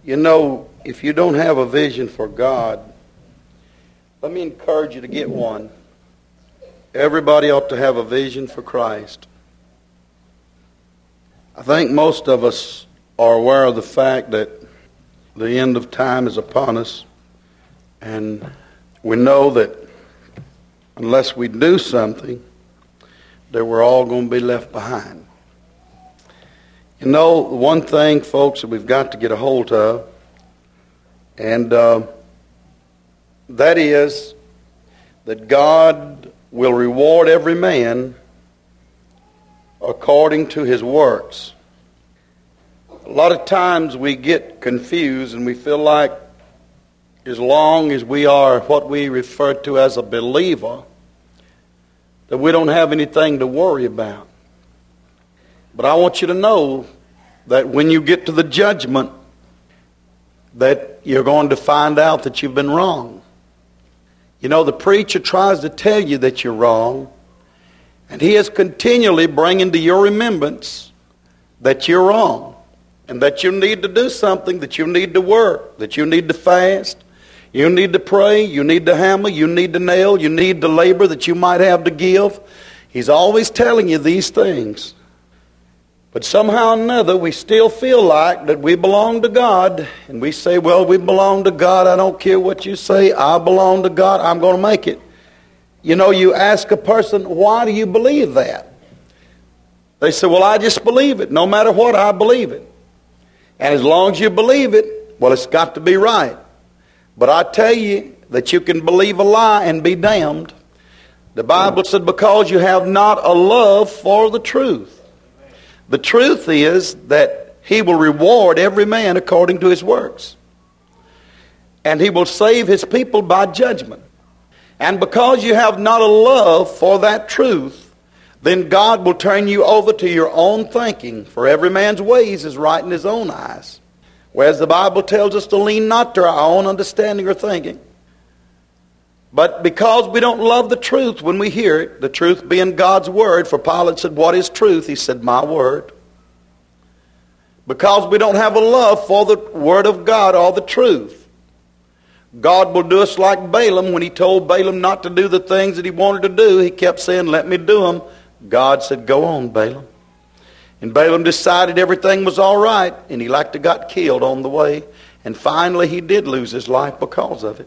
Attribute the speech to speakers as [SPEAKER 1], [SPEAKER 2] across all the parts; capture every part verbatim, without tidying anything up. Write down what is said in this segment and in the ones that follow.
[SPEAKER 1] You know, if you don't have a vision for God, let me encourage you to get one. Everybody ought to have a vision for Christ. I think most of us are aware of the fact that the end of time is upon us, and we know that unless we do something, that we're all going to be left behind. You know, one thing, folks, that we've got to get a hold of, and uh, that is that God will reward every man according to his works. A lot of times we get confused and we feel like as long as we are what we refer to as a believer, that we don't have anything to worry about. But I want you to know that when you get to the judgment, that you're going to find out that you've been wrong. You know, the preacher tries to tell you that you're wrong, and he is continually bringing to your remembrance that you're wrong, and that you need to do something, that you need to work, that you need to fast, you need to pray, you need to hammer, you need to nail, you need to labor that you might have to give. He's always telling you these things. But somehow or another, we still feel like that we belong to God. And we say, well, we belong to God. I don't care what you say. I belong to God. I'm going to make it. You know, you ask a person, why do you believe that? They say, well, I just believe it. No matter what, I believe it. And as long as you believe it, well, it's got to be right. But I tell you that you can believe a lie and be damned. The Bible said, because you have not a love for the truth. The truth is that he will reward every man according to his works. And he will save his people by judgment. And because you have not a love for that truth, then God will turn you over to your own thinking. For every man's ways is right in his own eyes. Whereas the Bible tells us to lean not to our own understanding or thinking. But because we don't love the truth when we hear it, the truth being God's word, for Pilate said, what is truth? He said, my word. Because we don't have a love for the word of God or the truth, God will do us like Balaam. When he told Balaam not to do the things that he wanted to do, he kept saying, let me do them. God said, go on, Balaam. And Balaam decided everything was all right, and he like to got killed on the way. And finally he did lose his life because of it.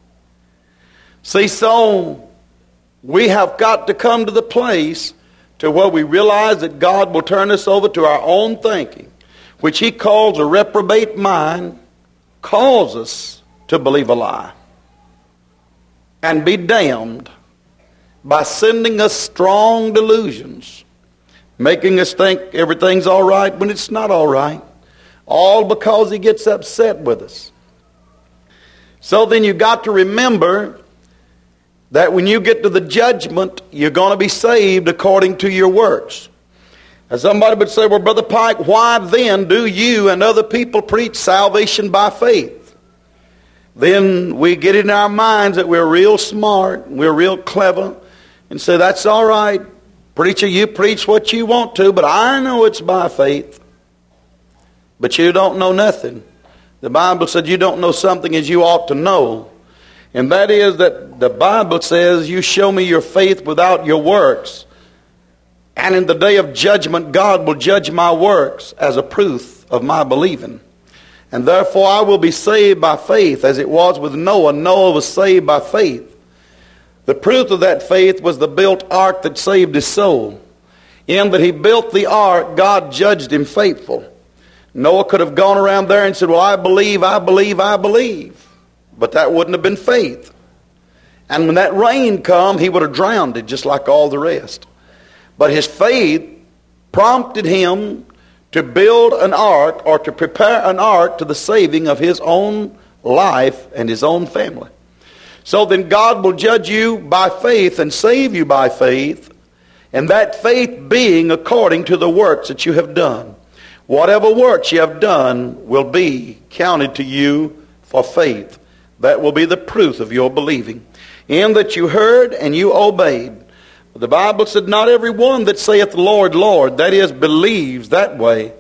[SPEAKER 1] See, so we have got to come to the place to where we realize that God will turn us over to our own thinking, which he calls a reprobate mind, calls us to believe a lie and be damned by sending us strong delusions, making us think everything's all right when it's not all right, all because he gets upset with us. So then you've got to remember that when you get to the judgment, you're going to be saved according to your works. And somebody would say, well, Brother Pike, why then do you and other people preach salvation by faith? Then we get in our minds that we're real smart, we're real clever, and say, that's all right. Preacher, you preach what you want to, but I know it's by faith. But you don't know nothing. The Bible said you don't know something as you ought to know. And that is that the Bible says, you show me your faith without your works. And in the day of judgment, God will judge my works as a proof of my believing. And therefore I will be saved by faith, as it was with Noah. Noah was saved by faith. The proof of that faith was the built ark that saved his soul. In that he built the ark, God judged him faithful. Noah could have gone around there and said, well, I believe, I believe, I believe. But that wouldn't have been faith. And when that rain come, he would have drowned it just like all the rest. But his faith prompted him to build an ark, or to prepare an ark to the saving of his own life and his own family. So then God will judge you by faith and save you by faith, and that faith being according to the works that you have done. Whatever works you have done will be counted to you for faith. That will be the proof of your believing. In that you heard and you obeyed. But the Bible said, not every one that saith, Lord, Lord, that is, believes that way,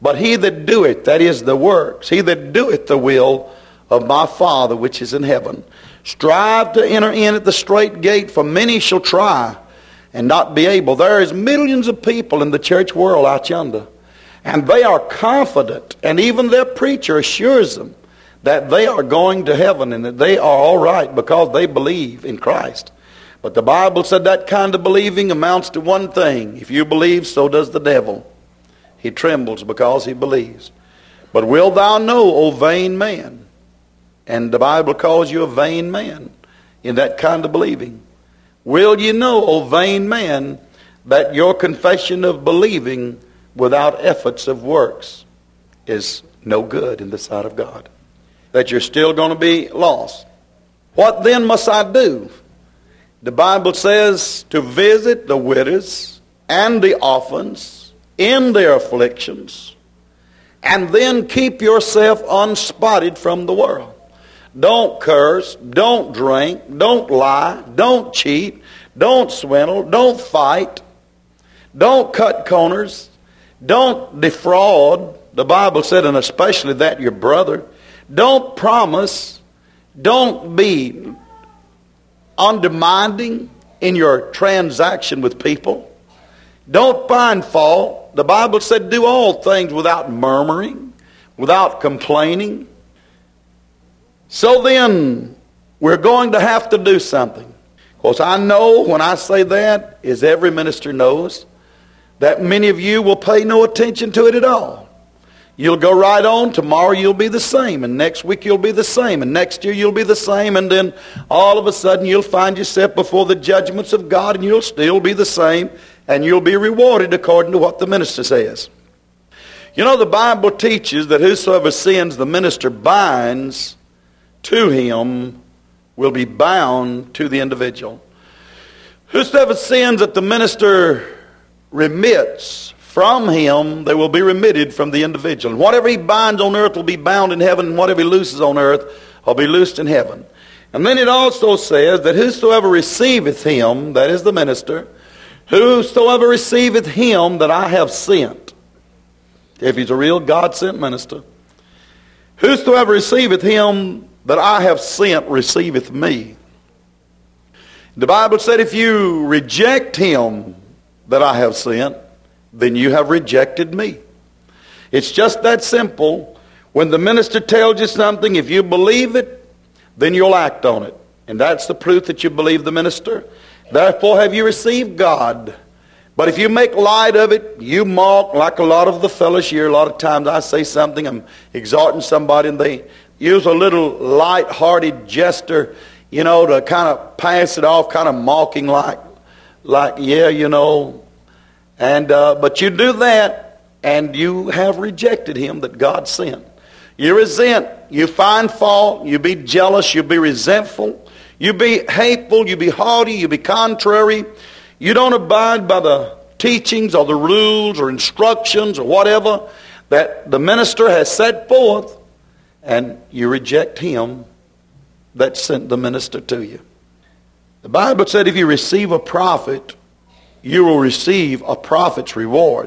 [SPEAKER 1] But he that doeth, that is the works, he that doeth the will of my Father which is in heaven. Strive to enter in at the strait gate, for many shall try and not be able. There is millions of people in the church world out yonder, and they are confident, and even their preacher assures them that they are going to heaven and that they are all right because they believe in Christ. But the Bible said that kind of believing amounts to one thing. If you believe, so does the devil. He trembles because he believes. But wilt thou know, O vain man? And the Bible calls you a vain man in that kind of believing. Will you know, O vain man, that your confession of believing without efforts of works is no good in the sight of God? That you're still going to be lost. What then must I do? The Bible says to visit the widows and the orphans in their afflictions, and then keep yourself unspotted from the world. Don't curse, don't drink, don't lie, don't cheat, don't swindle, don't fight, don't cut corners, don't defraud. The Bible said, and especially that your brother. Don't promise, don't be undermining in your transaction with people. Don't find fault. The Bible said do all things without murmuring, without complaining. So then, we're going to have to do something. Of course, I know when I say that, as every minister knows, that many of you will pay no attention to it at all. You'll go right on. Tomorrow you'll be the same, and next week you'll be the same, and next year you'll be the same, and then all of a sudden you'll find yourself before the judgments of God, and you'll still be the same, and you'll be rewarded according to what the minister says. You know, the Bible teaches that whosoever sins the minister binds to him will be bound to the individual. Whosoever sins that the minister remits from him, they will be remitted from the individual. And whatever he binds on earth will be bound in heaven, and whatever he looses on earth will be loosed in heaven. And then it also says that whosoever receiveth him, that is the minister, whosoever receiveth him that I have sent, if he's a real God-sent minister, whosoever receiveth him that I have sent receiveth me. The Bible said if you reject him that I have sent, then you have rejected me. It's just that simple. When the minister tells you something, if you believe it, then you'll act on it. And that's the proof that you believe the minister. Therefore have you received God. But if you make light of it, you mock, like a lot of the fellows here. A lot of times I say something, I'm exhorting somebody, and they use a little light-hearted gesture, you know, to kind of pass it off, kind of mocking like, like yeah, you know. And uh, but you do that, and you have rejected him that God sent. You resent, you find fault, you be jealous, you be resentful, you be hateful, you be haughty, you be contrary. You don't abide by the teachings or the rules or instructions or whatever that the minister has set forth, and you reject him that sent the minister to you. The Bible said if you receive a prophet, you will receive a prophet's reward.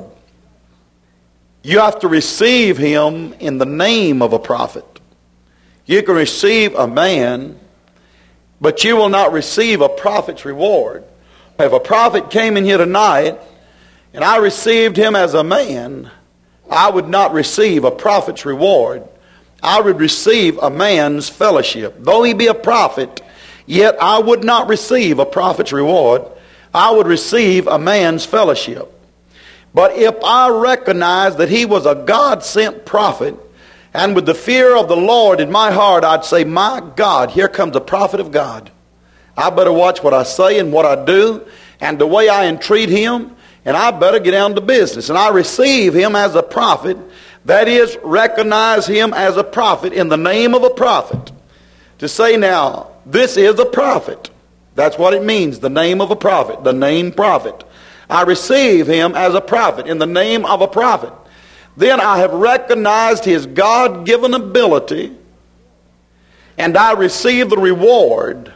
[SPEAKER 1] You have to receive him in the name of a prophet. You can receive a man, but you will not receive a prophet's reward. If a prophet came in here tonight and I received him as a man, I would not receive a prophet's reward. I would receive a man's fellowship. Though he be a prophet, yet I would not receive a prophet's reward. I would receive a man's fellowship. But if I recognize that he was a God-sent prophet, and with the fear of the Lord in my heart, I'd say, my God, here comes a prophet of God. I better watch what I say and what I do and the way I entreat him, and I better get down to business. And I receive him as a prophet, that is, recognize him as a prophet in the name of a prophet. To say now, this is a prophet. That's what it means, the name of a prophet, the name prophet. I receive him as a prophet in the name of a prophet. Then I have recognized his God-given ability, and I receive the reward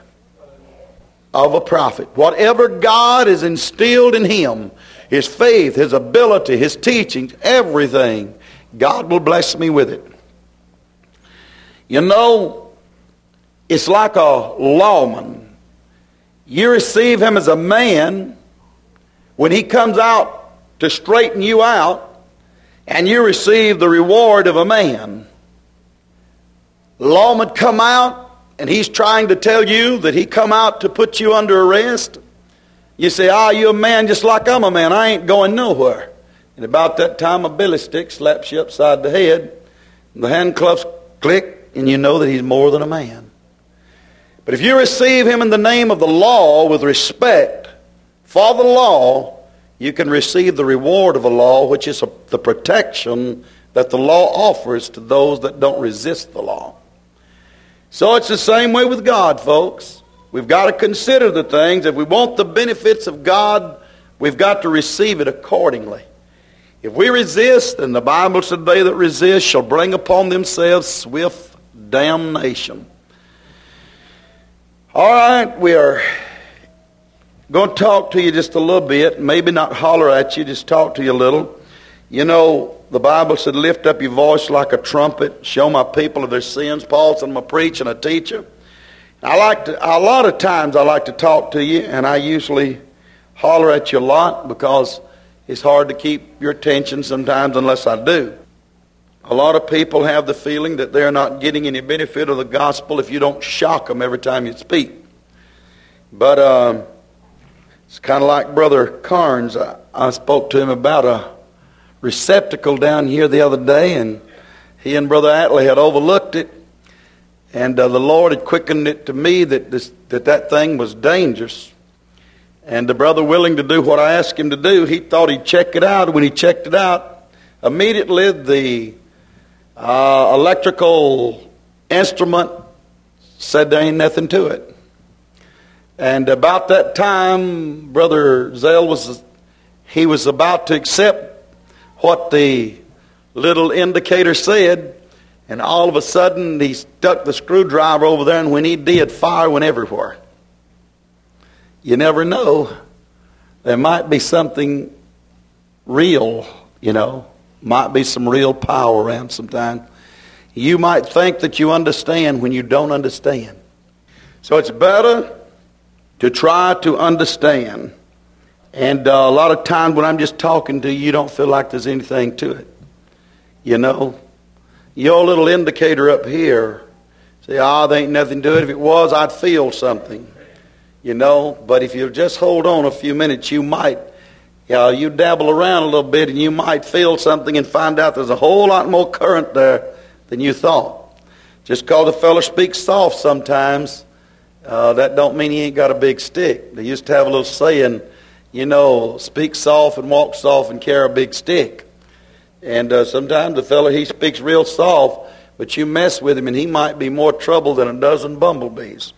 [SPEAKER 1] of a prophet. Whatever God has instilled in him, his faith, his ability, his teachings, everything, God will bless me with it. You know, it's like a lawman. You receive him as a man when he comes out to straighten you out, and you receive the reward of a man. The lawman come out, and he's trying to tell you that he come out to put you under arrest. You say, ah, you're a man just like I'm a man. I ain't going nowhere. And about that time, a billy stick slaps you upside the head, and the handcuffs click, and you know that he's more than a man. But if you receive him in the name of the law with respect for the law, you can receive the reward of the law, which is a, the protection that the law offers to those that don't resist the law. So it's the same way with God, folks. We've got to consider the things. If we want the benefits of God, we've got to receive it accordingly. If we resist, then the Bible said they that resist shall bring upon themselves swift damnation. All right, we are going to talk to you just a little bit. Maybe not holler at you, just talk to you a little. You know, the Bible said, lift up your voice like a trumpet, show my people of their sins. Paul said, I'm a preacher and a teacher. I like to, a lot of times I like to talk to you, and I usually holler at you a lot because it's hard to keep your attention sometimes unless I do. A lot of people have the feeling that they're not getting any benefit of the gospel if you don't shock them every time you speak. But um, it's kind of like Brother Carnes. I, I spoke to him about a receptacle down here the other day, and he and Brother Atlee had overlooked it, and uh, the Lord had quickened it to me that this, that that thing was dangerous. And the brother, willing to do what I asked him to do, he thought he'd check it out. When he checked it out, immediately the uh, electrical instrument said there ain't nothing to it. And about that time, Brother Zell was he was about to accept what the little indicator said, and all of a sudden he stuck the screwdriver over there, and when he did, fire went everywhere. You never know. There might be something real, you know. Might be some real power around sometime. You might think that you understand when you don't understand. So it's better to try to understand. And uh, a lot of times when I'm just talking to you, you don't feel like there's anything to it. You know, your little indicator up here, say, ah, oh, there ain't nothing to it. If it was, I'd feel something. You know, but if you just hold on a few minutes, you might, you know, you dabble around a little bit and you might feel something and find out there's a whole lot more current there than you thought. Just because a fellow speaks soft sometimes, uh, that don't mean he ain't got a big stick. They used to have a little saying, you know, speak soft and walk soft and carry a big stick. And uh, sometimes the fellow, he speaks real soft, but you mess with him and he might be more trouble than a dozen bumblebees.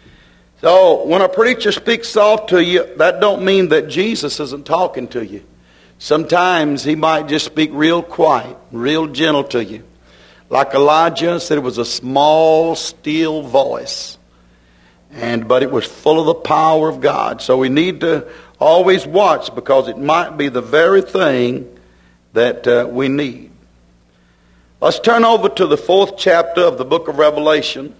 [SPEAKER 1] So when a preacher speaks soft to you, that don't mean that Jesus isn't talking to you. Sometimes he might just speak real quiet, real gentle to you. Like Elijah said, it was a small, still voice. And but it was full of the power of God. So we need to always watch, because it might be the very thing that uh, we need. Let's turn over to the fourth chapter of the book of Revelation.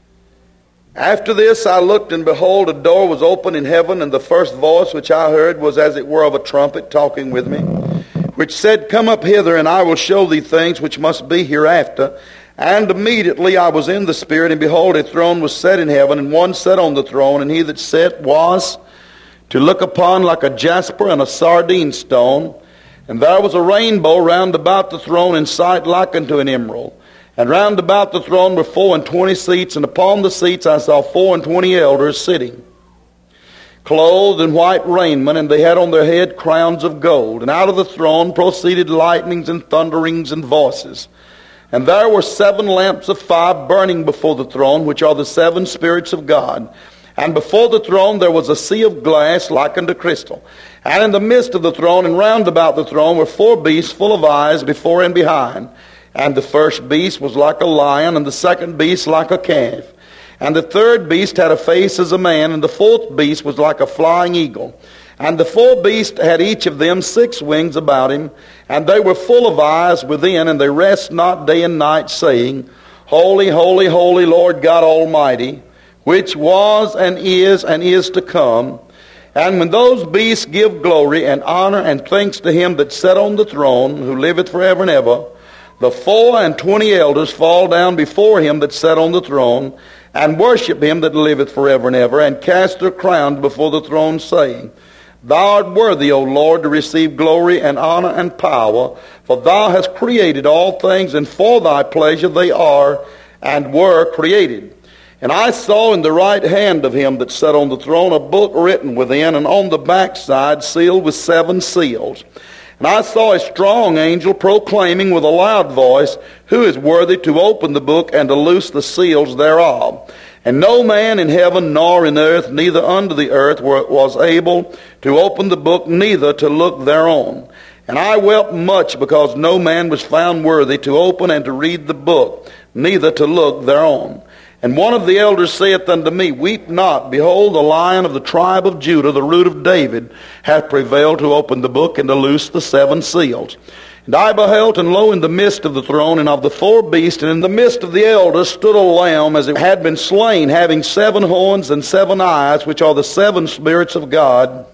[SPEAKER 1] After this I looked, and behold, a door was open in heaven, and the first voice which I heard was as it were of a trumpet talking with me, which said, Come up hither, and I will show thee things which must be hereafter. And immediately I was in the Spirit, and behold, a throne was set in heaven, and one sat on the throne, and he that sat was to look upon like a jasper and a sardine stone. And there was a rainbow round about the throne, in sight like unto an emerald. And round about the throne were four and twenty seats, and upon the seats I saw four and twenty elders sitting, clothed in white raiment, and they had on their head crowns of gold. And out of the throne proceeded lightnings and thunderings and voices. And there were seven lamps of fire burning before the throne, which are the seven spirits of God. And before the throne there was a sea of glass like unto crystal. And in the midst of the throne and round about the throne were four beasts full of eyes before and behind. And the first beast was like a lion, and the second beast like a calf. And the third beast had a face as a man, and the fourth beast was like a flying eagle. And the four beasts had each of them six wings about him, and they were full of eyes within, and they rest not day and night, saying, Holy, holy, holy, Lord God Almighty, which was and is and is to come. And when those beasts give glory and honor and thanks to him that sat on the throne, who liveth forever and ever, the four and twenty elders fall down before him that sat on the throne, and worship him that liveth forever and ever, and cast their crowns before the throne, saying, Thou art worthy, O Lord, to receive glory and honor and power, for thou hast created all things, and for thy pleasure they are and were created. And I saw in the right hand of him that sat on the throne a book written within, and on the backside sealed with seven seals. And I saw a strong angel proclaiming with a loud voice, Who is worthy to open the book and to loose the seals thereof? And no man in heaven nor in earth, neither under the earth, was able to open the book, neither to look thereon. And I wept much, because no man was found worthy to open and to read the book, neither to look thereon. And one of the elders saith unto me, Weep not, behold, the Lion of the tribe of Judah, the root of David, hath prevailed to open the book and to loose the seven seals. And I beheld, and lo, in the midst of the throne and of the four beasts, and in the midst of the elders, stood a lamb as it had been slain, having seven horns and seven eyes, which are the seven spirits of God,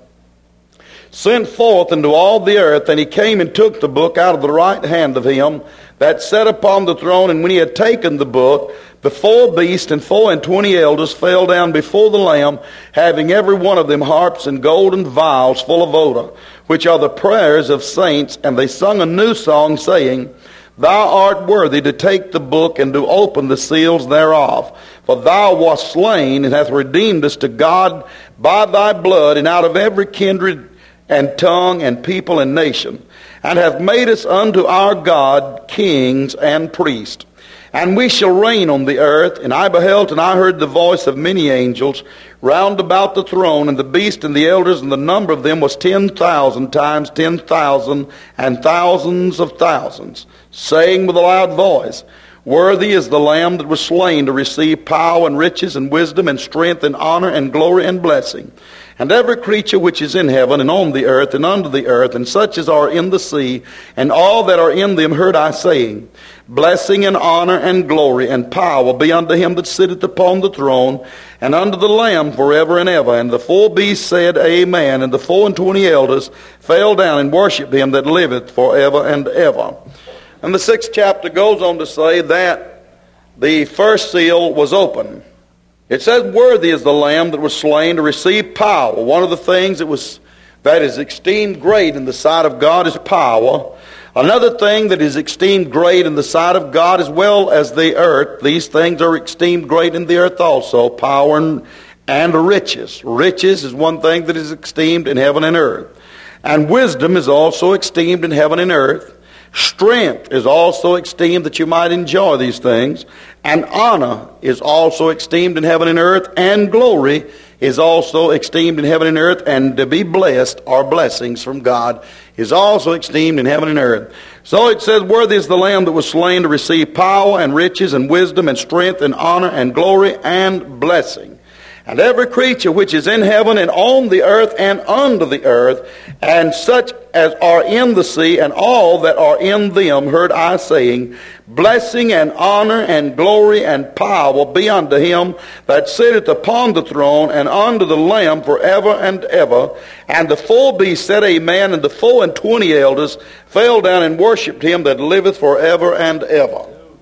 [SPEAKER 1] sent forth into all the earth. And he came and took the book out of the right hand of him that sat upon the throne. And when he had taken the book, the four beasts and four and twenty elders fell down before the Lamb, having every one of them harps and golden vials full of odor, which are the prayers of saints. And they sung a new song, saying, Thou art worthy to take the book and to open the seals thereof. For thou wast slain, and hast redeemed us to God by thy blood, and out of every kindred and tongue and people and nation, and have made us unto our God kings and priests. And we shall reign on the earth. And I beheld, and I heard the voice of many angels round about the throne, and the beast and the elders, and the number of them was ten thousand times ten thousand, and thousands of thousands, saying with a loud voice, Worthy is the Lamb that was slain to receive power and riches and wisdom and strength and honor and glory and blessing. And every creature which is in heaven and on the earth and under the earth, and such as are in the sea, and all that are in them, heard I saying, Blessing and honor and glory and power be unto him that sitteth upon the throne, and unto the Lamb forever and ever. And the four beasts said, Amen. And the four and twenty elders fell down and worshipped him that liveth forever and ever. And the sixth chapter goes on to say that the first seal was open. It says, Worthy is the Lamb that was slain to receive power. One of the things that was that is esteemed great in the sight of God is power. Another thing that is esteemed great in the sight of God as well as the earth, these things are esteemed great in the earth also, power and, and riches. Riches is one thing that is esteemed in heaven and earth. And wisdom is also esteemed in heaven and earth. Strength is also esteemed that you might enjoy these things. And honor is also esteemed in heaven and earth. And glory is also esteemed in heaven and earth. And to be blessed, or blessings from God, is also esteemed in heaven and earth. So it says, Worthy is the Lamb that was slain to receive power and riches and wisdom and strength and honor and glory and blessing. And every creature which is in heaven and on the earth and under the earth, and such as are in the sea, and all that are in them, heard I saying, Blessing and honor and glory and power be unto him that sitteth upon the throne, and unto the Lamb forever and ever. And the four beasts said, Amen. And the four and twenty elders fell down and worshipped him that liveth forever and ever.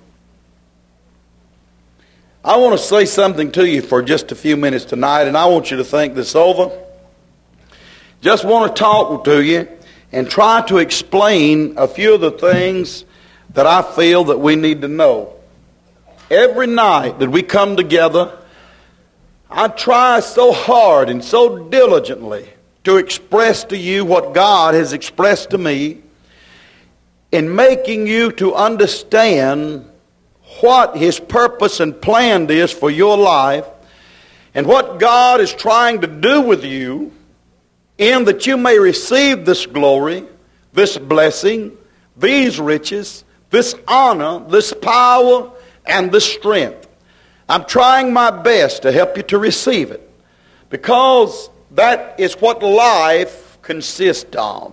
[SPEAKER 1] I want to say something to you for just a few minutes tonight, and I want you to think this over. Just want to talk to you and try to explain a few of the things that I feel that we need to know. Every night that we come together, I try so hard and so diligently to express to you what God has expressed to me in making you to understand what His purpose and plan is for your life, and what God is trying to do with you, in that you may receive this glory, this blessing, these riches, this honor, this power, and this strength. I'm trying my best to help you to receive it, because That is what life consists of.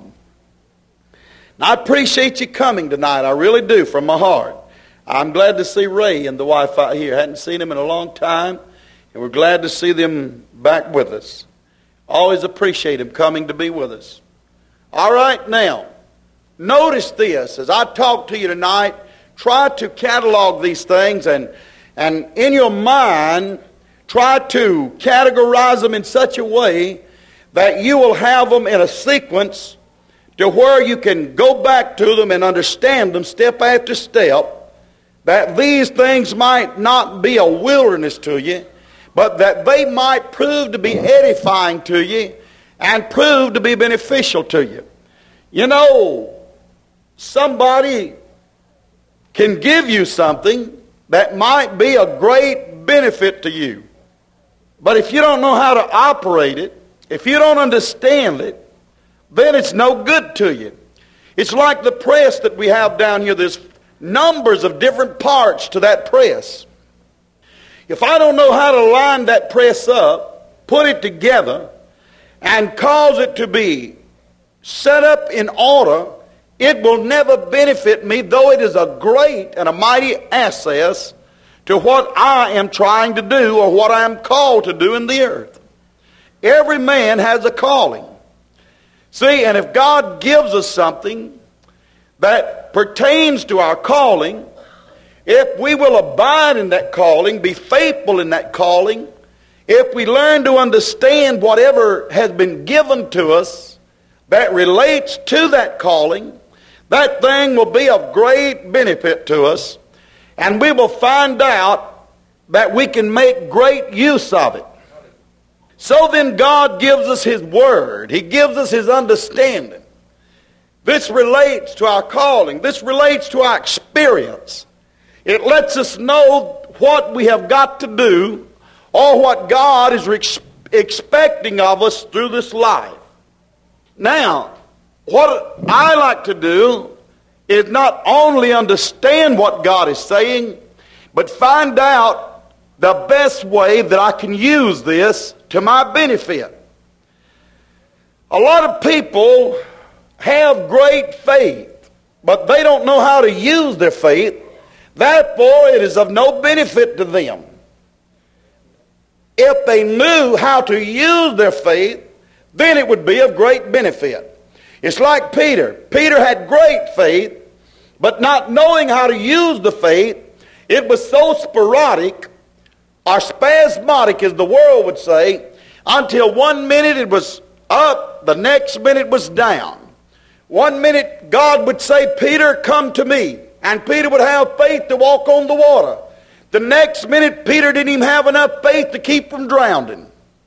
[SPEAKER 1] Now, I appreciate you coming tonight. I really do, from my heart. I'm glad to see Ray and the wife out here. I hadn't seen them in a long time, and we're glad to see them back with us. Always appreciate them coming to be with us. All right, now, notice this. As I talk to you tonight, try to catalog these things, and, and in your mind, try to categorize them in such a way that you will have them in a sequence to where you can go back to them and understand them step after step, that these things might not be a wilderness to you, but that they might prove to be edifying to you and prove to be beneficial to you. You know, somebody can give you something that might be a great benefit to you. But if you don't know how to operate it, if you don't understand it, then it's no good to you. It's like the press that we have down here. There's numbers of different parts to that press. If I don't know how to line that press up, put it together, and cause it to be set up in order, it will never benefit me, though it is a great and a mighty asset to what I am trying to do or what I am called to do in the earth. Every man has a calling. See, and if God gives us something that pertains to our calling, if we will abide in that calling, be faithful in that calling, if we learn to understand whatever has been given to us that relates to that calling, that thing will be of great benefit to us, and we will find out that we can make great use of it. So then God gives us His Word. He gives us His understanding. This relates to our calling. This relates to our experience. It lets us know what we have got to do or what God is ex- expecting of us through this life. Now, what I like to do is not only understand what God is saying, but find out the best way that I can use this to my benefit. A lot of people have great faith, but they don't know how to use their faith. Therefore, it is of no benefit to them. If they knew how to use their faith, then it would be of great benefit. It's like Peter. Peter had great faith, but not knowing how to use the faith, it was so sporadic or spasmodic, as the world would say, until one minute it was up, the next minute was down. One minute God would say, Peter, come to me. And Peter would have faith to walk on the water. The next minute, Peter didn't even have enough faith to keep from drowning.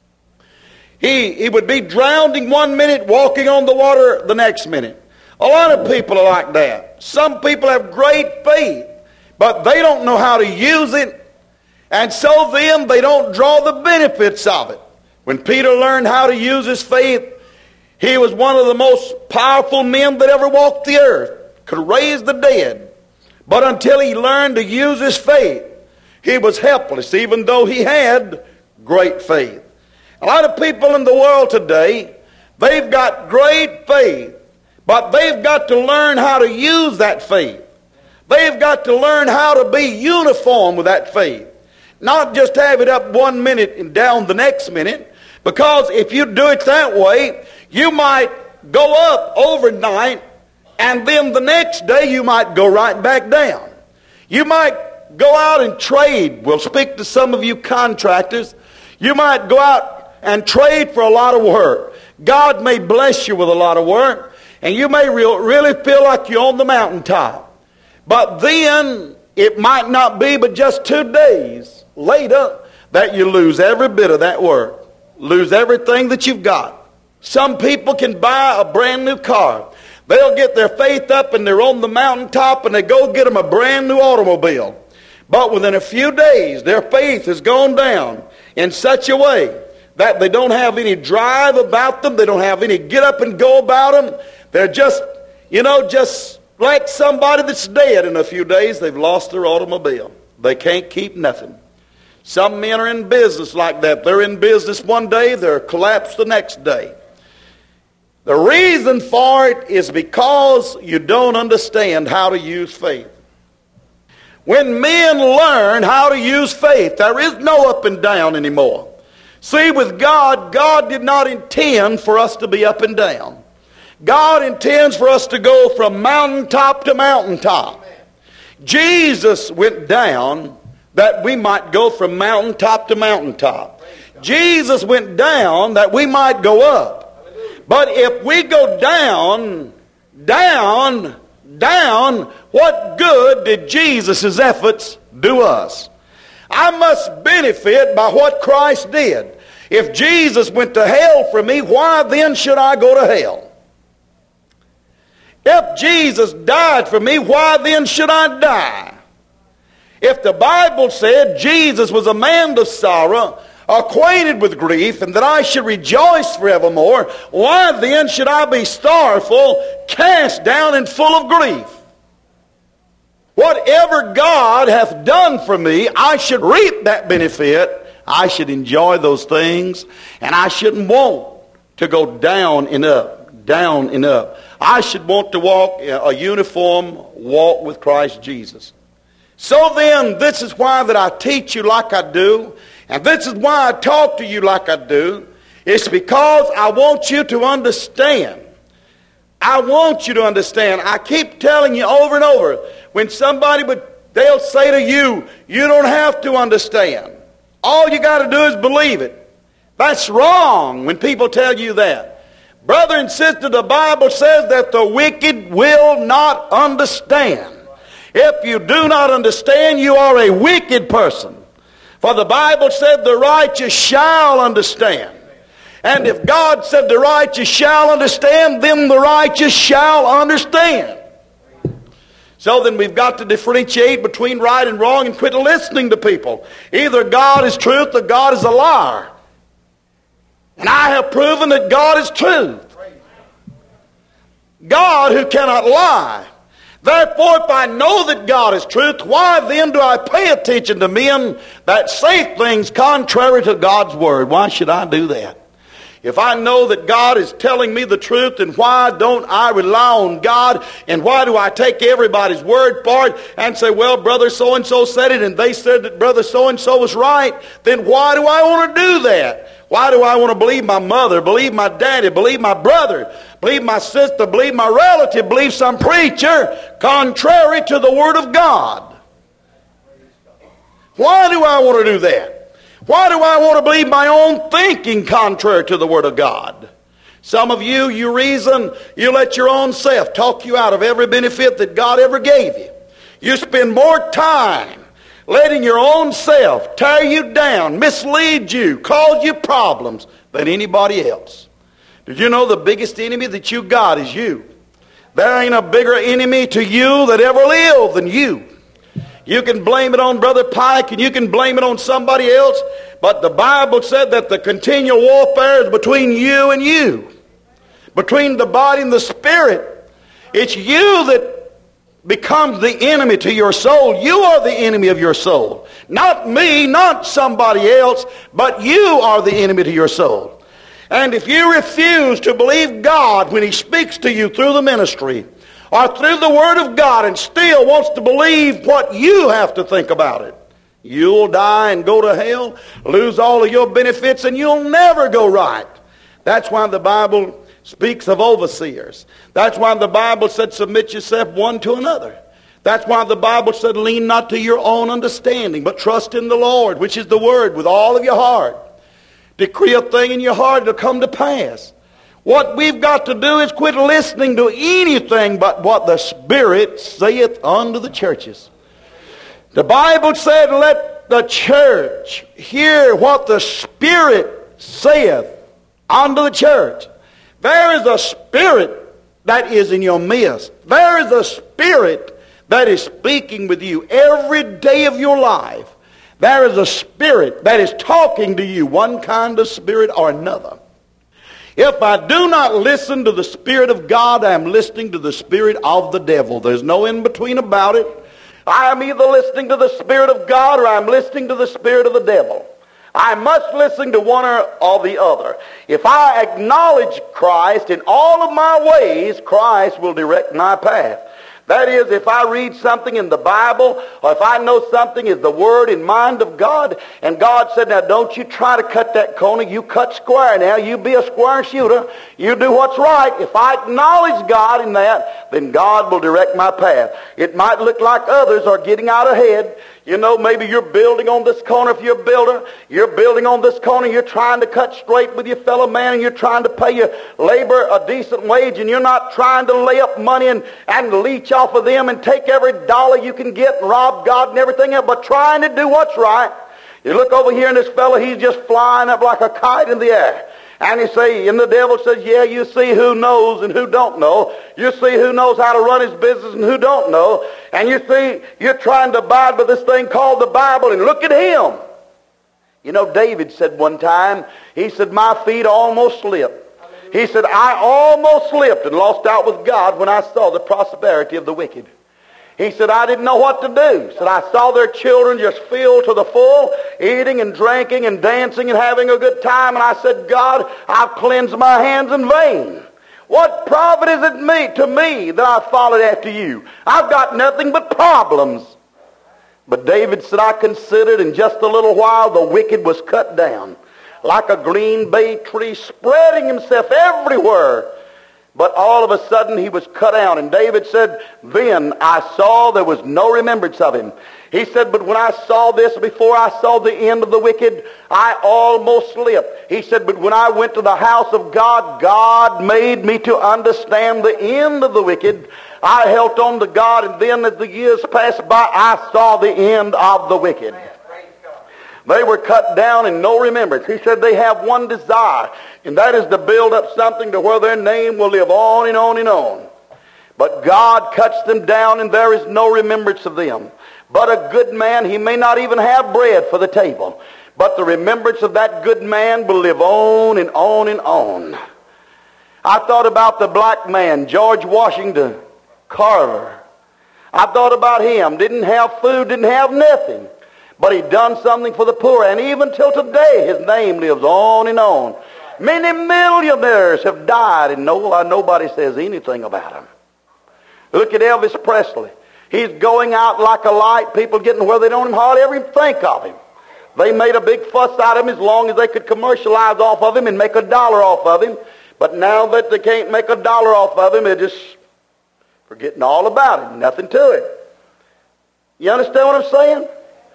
[SPEAKER 1] He, he would be drowning one minute, walking on the water the next minute. A lot of people are like that. Some people have great faith, but they don't know how to use it. And so then they don't draw the benefits of it. When Peter learned how to use his faith, he was one of the most powerful men that ever walked the earth. Could raise the dead. But until he learned to use his faith, he was helpless, even though he had great faith. A lot of people in the world today, they've got great faith, but they've got to learn how to use that faith. They've got to learn how to be uniform with that faith. Not just have it up one minute and down the next minute, because if you do it that way, you might go up overnight, and then the next day you might go right back down. You might go out and trade. We'll speak to some of you contractors. You might go out and trade for a lot of work. God may bless you with a lot of work, and you may re- really feel like you're on the mountaintop. But then it might not be but just two days later that you lose every bit of that work. Lose everything that you've got. Some people can buy a brand new car. They'll get their faith up and they're on the mountaintop and they go get them a brand new automobile. But within a few days, their faith has gone down in such a way that they don't have any drive about them. They don't have any get up and go about them. They're just, you know, just like somebody that's dead in a few days. They've lost their automobile. They can't keep nothing. Some men are in business like that. They're in business one day, they're collapsed the next day. The reason for it is because you don't understand how to use faith. When men learn how to use faith, there is no up and down anymore. See, with God, God did not intend for us to be up and down. God intends for us to go from mountaintop to mountaintop. Jesus went down that we might go from mountaintop to mountaintop. Jesus went down that we might go up. But if we go down, down, down, what good did Jesus' efforts do us? I must benefit by what Christ did. If Jesus went to hell for me, why then should I go to hell? If Jesus died for me, why then should I die? If the Bible said Jesus was a man of sorrow, acquainted with grief, and that I should rejoice forevermore, why then should I be sorrowful, cast down, and full of grief? Whatever God hath done for me, I should reap that benefit. I should enjoy those things, and I shouldn't want to go down and up, down and up. I should want to walk a uniform walk with Christ Jesus. So then, this is why that I teach you like I do, and this is why I talk to you like I do. It's because I want you to understand. I want you to understand. I keep telling you over and over, when somebody would, they'll say to you, you don't have to understand. All you got to do is believe it. That's wrong when people tell you that. Brother and sister, the Bible says that the wicked will not understand. If you do not understand, you are a wicked person. For the Bible said the righteous shall understand. And if God said the righteous shall understand, then the righteous shall understand. So then we've got to differentiate between right and wrong and quit listening to people. Either God is truth or God is a liar. And I have proven that God is truth. God who cannot lie. Therefore, if I know that God is truth, why then do I pay attention to men that say things contrary to God's word? Why should I do that? If I know that God is telling me the truth, then why don't I rely on God? And why do I take everybody's word for it and say, well, brother so-and-so said it, and they said that brother so-and-so was right? Then why do I want to do that? Why do I want to believe my mother, believe my daddy, believe my brother, believe my sister, believe my relative, believe some preacher contrary to the Word of God? Why do I want to do that? Why do I want to believe my own thinking contrary to the Word of God? Some of you, you reason, you let your own self talk you out of every benefit that God ever gave you. You spend more time letting your own self tear you down, mislead you, cause you problems than anybody else. Did you know the biggest enemy that you got is you? There ain't a bigger enemy to you that ever lived than you. You can blame it on Brother Pike and you can blame it on somebody else, but the Bible said that the continual warfare is between you and you, between the body and the spirit. It's you that becomes the enemy to your soul. You are the enemy of your soul. Not me, not somebody else, but you are the enemy to your soul. And if you refuse to believe God when He speaks to you through the ministry or through the Word of God and still wants to believe what you have to think about it, you'll die and go to hell, lose all of your benefits, and you'll never go right. That's why the Bible speaks of overseers. That's why the Bible said submit yourself one to another. That's why the Bible said lean not to your own understanding, but trust in the Lord, which is the Word, with all of your heart. Decree a thing in your heart, it'll come to pass. What we've got to do is quit listening to anything but what the Spirit saith unto the churches. The Bible said, let the church hear what the Spirit saith unto the church. There is a Spirit that is in your midst. There is a Spirit that is speaking with you every day of your life. There is a Spirit that is talking to you, one kind of spirit or another. If I do not listen to the Spirit of God, I am listening to the spirit of the devil. There's no in between about it. I am either listening to the Spirit of God or I'm listening to the Spirit of the devil. I must listen to one or the other. If I acknowledge Christ in all of my ways, Christ will direct my path. That is, if I read something in the Bible, or if I know something is the Word and mind of God, and God said, now don't you try to cut that corner, you cut square now, you be a square shooter, you do what's right. If I acknowledge God in that, then God will direct my path. It might look like others are getting out ahead. You know, maybe you're building on this corner. If you're a builder, you're building on this corner. You're trying to cut straight with your fellow man, and you're trying to pay your labor a decent wage, and you're not trying to lay up money and, and leech off of them and take every dollar you can get and rob God and everything else, but trying to do what's right. You look over here, and this fellow, he's just flying up like a kite in the air. And you say, and the devil says, yeah, you see who knows and who don't know. You see who knows how to run his business and who don't know. And you see, you're trying to abide by this thing called the Bible, and look at him. You know, David said one time, he said, my feet almost slipped. He said, I almost slipped and lost out with God when I saw the prosperity of the wicked. He said, I didn't know what to do. He said, I saw their children just filled to the full, eating and drinking and dancing and having a good time. And I said, God, I've cleansed my hands in vain. What profit is it me to me that I followed after you? I've got nothing but problems. But David said, I considered in just a little while the wicked was cut down, like a green bay tree, spreading himself everywhere. But all of a sudden he was cut out. And David said, then I saw there was no remembrance of him. He said, but when I saw this, before I saw the end of the wicked, I almost slipped. He said, but when I went to the house of God, God made me to understand the end of the wicked. I held on to God, and then as the years passed by, I saw the end of the wicked. They were cut down and no remembrance. He said they have one desire, and that is to build up something to where their name will live on and on and on. But God cuts them down, and there is no remembrance of them. But a good man, he may not even have bread for the table, but the remembrance of that good man will live on and on and on. I thought about the black man, George Washington Carver. I thought about him. Didn't have food, didn't have nothing. But he done something for the poor, and even till today his name lives on and on. Many millionaires have died, and no, nobody says anything about them. Look at Elvis Presley. He's going out like a light. People getting where they don't even hardly ever think of him. They made a big fuss out of him as long as they could commercialize off of him and make a dollar off of him. But now that they can't make a dollar off of him, they're just forgetting all about him. Nothing to it. You understand what I'm saying?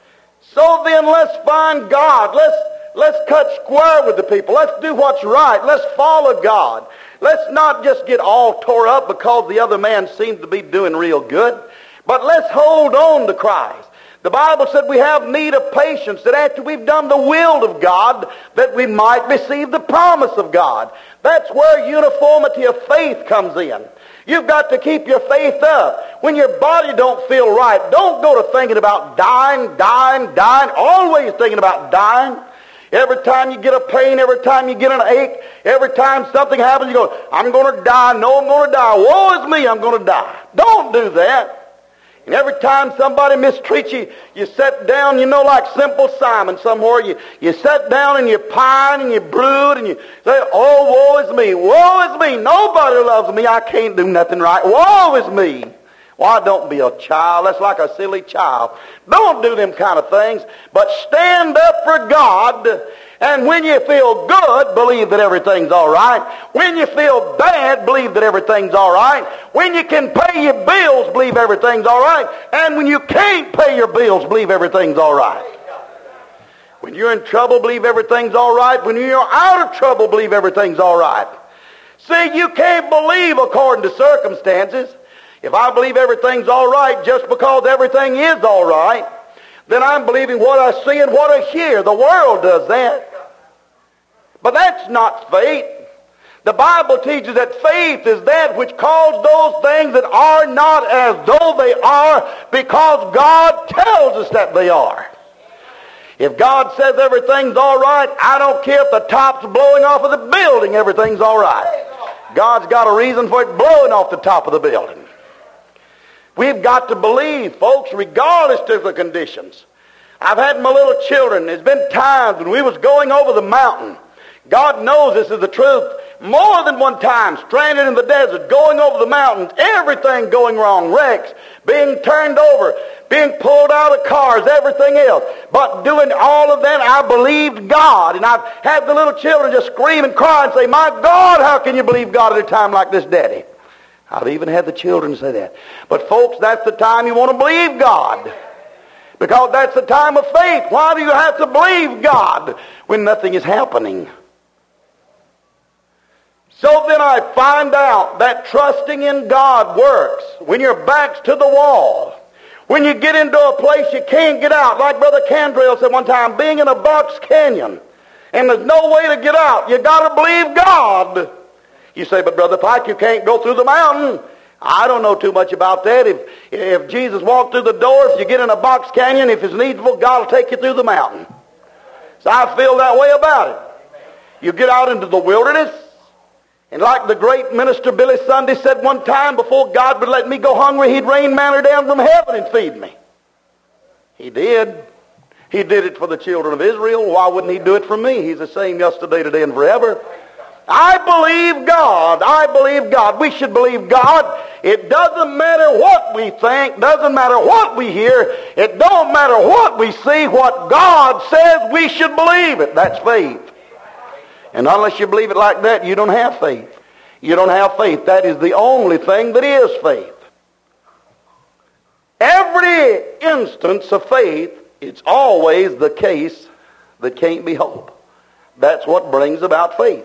[SPEAKER 1] So then let's find God. Let's, let's cut square with the people. Let's do what's right. Let's follow God. Let's not just get all tore up because the other man seems to be doing real good. But let's hold on to Christ. The Bible said we have need of patience, that after we've done the will of God, that we might receive the promise of God. That's where uniformity of faith comes in. You've got to keep your faith up. When your body don't feel right, don't go to thinking about dying, dying, dying, always thinking about dying. Every time you get a pain, every time you get an ache, every time something happens, you go, I'm going to die. No, I'm going to die. Woe is me, I'm going to die. Don't do that. And every time somebody mistreats you, you sit down, you know, like Simple Simon somewhere, you, you sit down and you pine and you brood and you say, oh, woe is me, woe is me, nobody loves me, I can't do nothing right, woe is me. Why, don't be a child. That's like a silly child. Don't do them kind of things, but stand up for God. And when you feel good, believe that everything's all right. When you feel bad, believe that everything's all right. When you can pay your bills, believe everything's all right. And when you can't pay your bills, believe everything's all right. When you're in trouble, believe everything's all right. When you're out of trouble, believe everything's all right. See, you can't believe according to circumstances. If I believe everything's all right just because everything is all right, then I'm believing what I see and what I hear. The world does that. But that's not faith. The Bible teaches that faith is that which calls those things that are not as though they are, because God tells us that they are. If God says everything's all right, I don't care if the top's blowing off of the building, everything's all right. God's got a reason for it blowing off the top of the building. We've got to believe, folks, regardless of the conditions. I've had my little children. There's been times when we was going over the mountain. God knows this is the truth. More than one time, stranded in the desert, going over the mountains, everything going wrong, wrecks, being turned over, being pulled out of cars, everything else. But doing all of that, I believed God. And I've had the little children just scream and cry and say, my God, how can you believe God at a time like this, Daddy? I've even had the children say that. But folks, that's the time you want to believe God. Because that's the time of faith. Why do you have to believe God when nothing is happening? So then I find out that trusting in God works when your back's to the wall. When you get into a place you can't get out. Like Brother Cantrell said one time, being in a box canyon and there's no way to get out. You got to believe God. You say, but Brother Pike, you can't go through the mountain. I don't know too much about that. If, if Jesus walked through the door, if you get in a box canyon, if it's needful, God will take you through the mountain. So I feel that way about it. You get out into the wilderness, and like the great minister Billy Sunday said one time, before God would let me go hungry, he'd rain manna down from heaven and feed me. He did. He did it for the children of Israel. Why wouldn't he do it for me? He's the same yesterday, today, and forever. I believe God. I believe God. We should believe God. It doesn't matter what we think. Doesn't matter what we hear. It don't matter what we see. What God says, we should believe it. That's faith. And unless you believe it like that, you don't have faith. You don't have faith. That is the only thing that is faith. Every instance of faith, it's always the case that can't be hope. That's what brings about faith.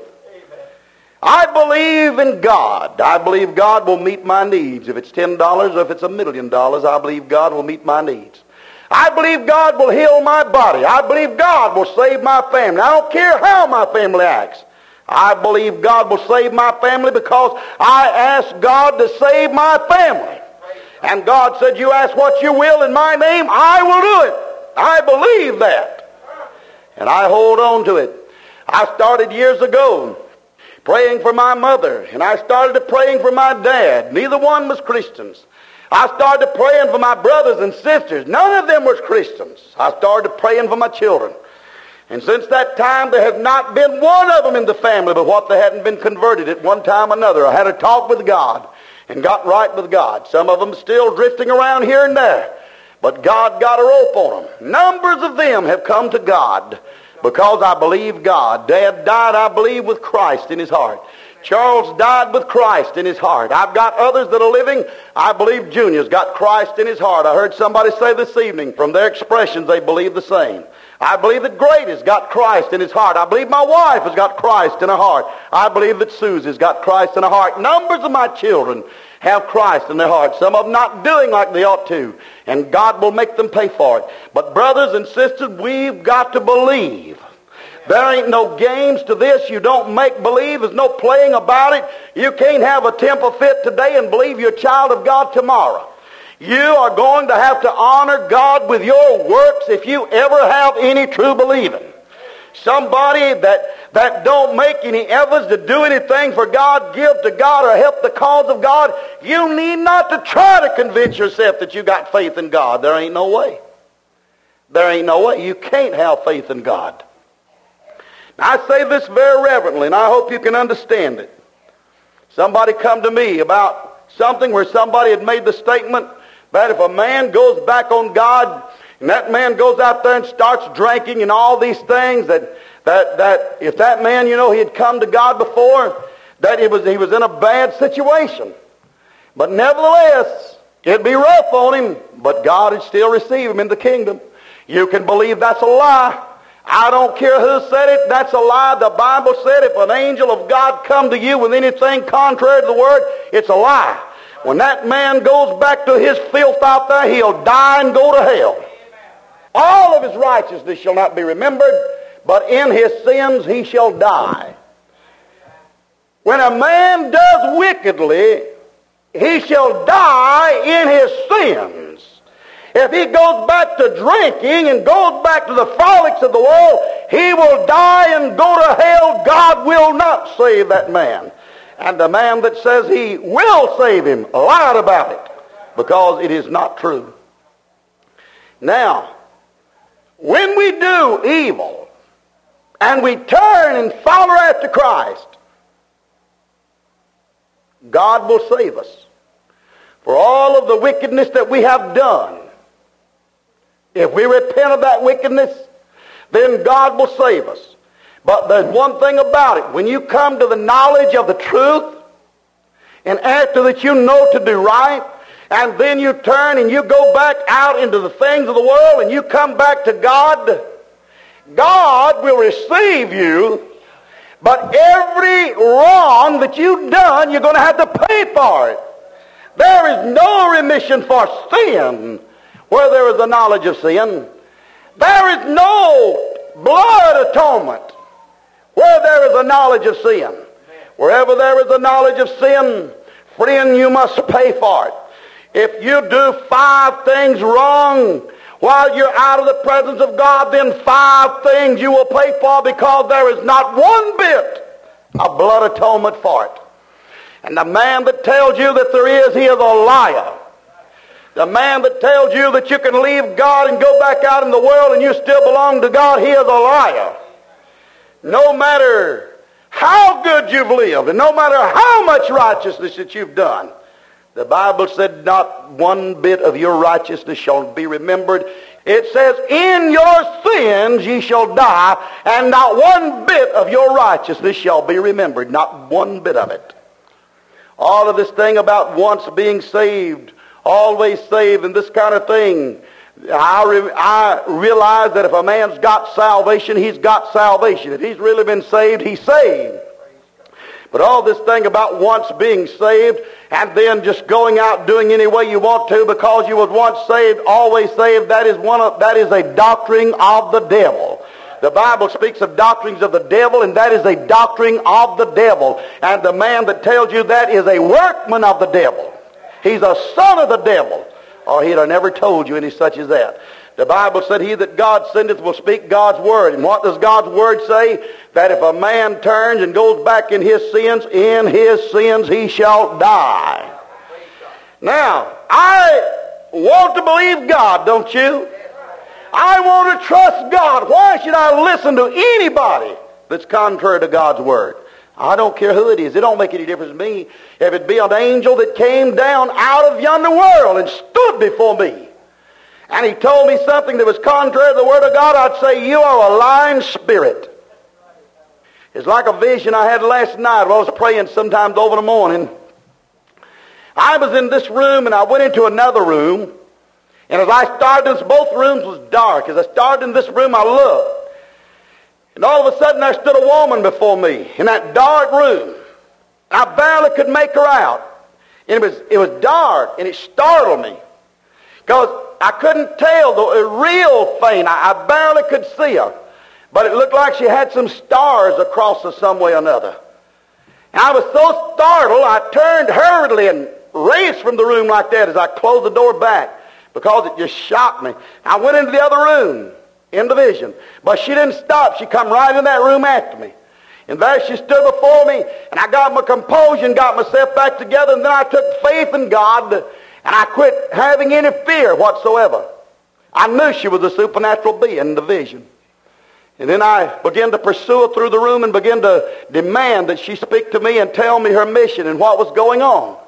[SPEAKER 1] I believe in God. I believe God will meet my needs. If it's ten dollars or if it's a million dollars, I believe God will meet my needs. I believe God will heal my body. I believe God will save my family. I don't care how my family acts. I believe God will save my family because I asked God to save my family. And God said, you ask what you will in my name, I will do it. I believe that. And I hold on to it. I started years ago praying for my mother, and I started praying for my dad. Neither one was Christians. I started praying for my brothers and sisters. None of them was Christians. I started praying for my children. And since that time, there has not been one of them in the family but what they hadn't been converted at one time or another. I had a talk with God and got right with God. Some of them still drifting around here and there. But God got a rope on them. Numbers of them have come to God because I believe God. Dad died, I believe, with Christ in his heart. Charles died with Christ in his heart. I've got others that are living. I believe Junior's got Christ in his heart. I heard somebody say this evening, from their expressions, they believe the same. I believe that Grady has got Christ in his heart. I believe my wife has got Christ in her heart. I believe that Susie's got Christ in her heart. Numbers of my children have Christ in their heart. Some of them not doing like they ought to. And God will make them pay for it. But brothers and sisters, we've got to believe. There ain't no games to this. You don't make believe. There's no playing about it. You can't have a temper fit today and believe you're a child of God tomorrow. You are going to have to honor God with your works if you ever have any true believing. Somebody that, that don't make any efforts to do anything for God, give to God, or help the cause of God, you need not to try to convince yourself that you got faith in God. There ain't no way. There ain't no way. You can't have faith in God. I say this very reverently, and I hope you can understand it. Somebody come to me about something where somebody had made the statement that if a man goes back on God, and that man goes out there and starts drinking and all these things, that that that if that man, you know, he had come to God before, that it was he was in a bad situation. But nevertheless, it'd be rough on him, but God would still receive him in the kingdom. You can believe that's a lie. I don't care who said it, that's a lie. The Bible said if an angel of God come to you with anything contrary to the word, it's a lie. When that man goes back to his filth out there, he'll die and go to hell. All of his righteousness shall not be remembered, but in his sins he shall die. When a man does wickedly, he shall die in his sins. If he goes back to drinking and goes back to the frolics of the world, he will die and go to hell. God will not save that man. And the man that says he will save him lied about it. because it is not true. Now, when we do evil and we turn and follow after Christ, God will save us for all of the wickedness that we have done. If we repent of that wickedness, then God will save us. But there's one thing about it. When you come to the knowledge of the truth, and after that you know to do right, and then you turn and you go back out into the things of the world and you come back to God, God will receive you, but every wrong that you've done, you're going to have to pay for it. There is no remission for sin where there is a knowledge of sin. There is no blood atonement where there is a knowledge of sin. Wherever there is a knowledge of sin, friend, you must pay for it. If you do five things wrong while you're out of the presence of God, then five things you will pay for, because there is not one bit of blood atonement for it. And the man that tells you that there is, he is a liar. The man that tells you that you can leave God and go back out in the world and you still belong to God, he is a liar. No matter how good you've lived, and no matter how much righteousness that you've done, the Bible said not one bit of your righteousness shall be remembered. It says, in your sins ye shall die, and not one bit of your righteousness shall be remembered. Not one bit of it. All of this thing about once being saved, always saved, and this kind of thing, I, re- I realize that if a man's got salvation, he's got salvation. If he's really been saved, he's saved. But all this thing about once being saved and then just going out doing any way you want to because you was once saved, always saved, that is one of, that is a doctrine of the devil. The Bible speaks of doctrines of the devil, and that is a doctrine of the devil. And the man that tells you that is a workman of the devil. He's a son of the devil, or he'd have never told you any such as that. The Bible said, he that God sendeth will speak God's word. And what does God's word say? That if a man turns and goes back in his sins, in his sins he shall die. Now, I want to believe God, don't you? I want to trust God. Why should I listen to anybody that's contrary to God's word? I don't care who it is. It don't make any difference to me. If it be an angel that came down out of yonder world and stood before me, and he told me something that was contrary to the Word of God, I'd say, you are a lying spirit. It's like a vision I had last night while I was praying sometimes over the morning. I was in this room and I went into another room. And as I started, this, both rooms was dark. As I started in this room, I looked. And all of a sudden there stood a woman before me in that dark room. I barely could make her out. And it was, it was dark, and it startled me. Because I couldn't tell, the real faint. I, I barely could see her. But it looked like she had some stars across her some way or another. And I was so startled, I turned hurriedly and raced from the room like that as I closed the door back, because it just shocked me. I went into the other room, in the vision. But she didn't stop. She come right in that room after me. And there she stood before me, and I got my composure and got myself back together, and then I took faith in God, and I quit having any fear whatsoever. I knew she was a supernatural being in the vision. And then I began to pursue her through the room and began to demand that she speak to me and tell me her mission and what was going on.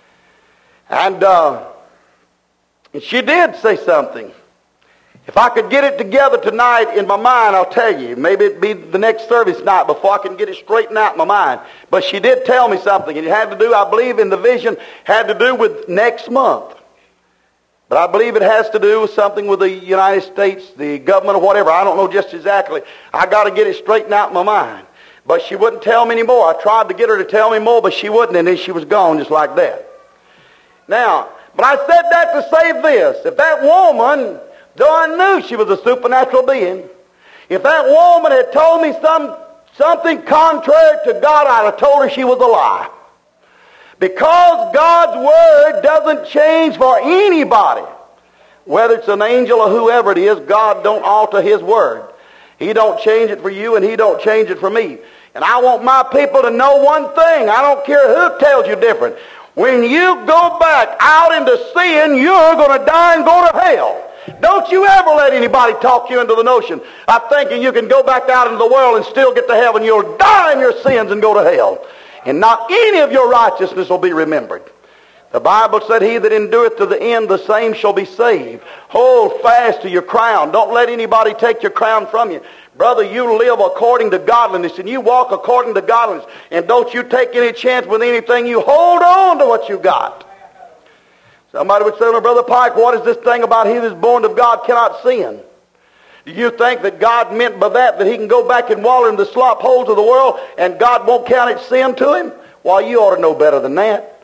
[SPEAKER 1] And, uh, and she did say something. If I could get it together tonight in my mind, I'll tell you. Maybe it'd be the next service night before I can get it straightened out in my mind. But she did tell me something. And it had to do, I believe, in the vision, had to do with next month. But I believe it has to do with something with the United States, the government or whatever. I don't know just exactly. I got to get it straightened out in my mind. But she wouldn't tell me anymore. I tried to get her to tell me more, but she wouldn't. And then she was gone just like that. Now, but I said that to say this. If that woman, though I knew she was a supernatural being, if that woman had told me some something contrary to God, I'd have told her she was a lie. Because God's Word doesn't change for anybody. Whether it's an angel or whoever it is, God don't alter His Word. He don't change it for you, and He don't change it for me. And I want my people to know one thing. I don't care who tells you different. When you go back out into sin, you're going to die and go to hell. Don't you ever let anybody talk you into the notion of thinking you can go back out into the world and still get to heaven. You'll die in your sins and go to hell. And not any of your righteousness will be remembered. The Bible said, he that endureth to the end, the same shall be saved. Hold fast to your crown. Don't let anybody take your crown from you. Brother, you live according to godliness, and you walk according to godliness. And don't you take any chance with anything. You hold on to what you got. Somebody would say, well, Brother Pike, what is this thing about he that is born of God cannot sin? Do you think that God meant by that that he can go back and waller in the slop holes of the world and God won't count it sin to him? Why, you ought to know better than that.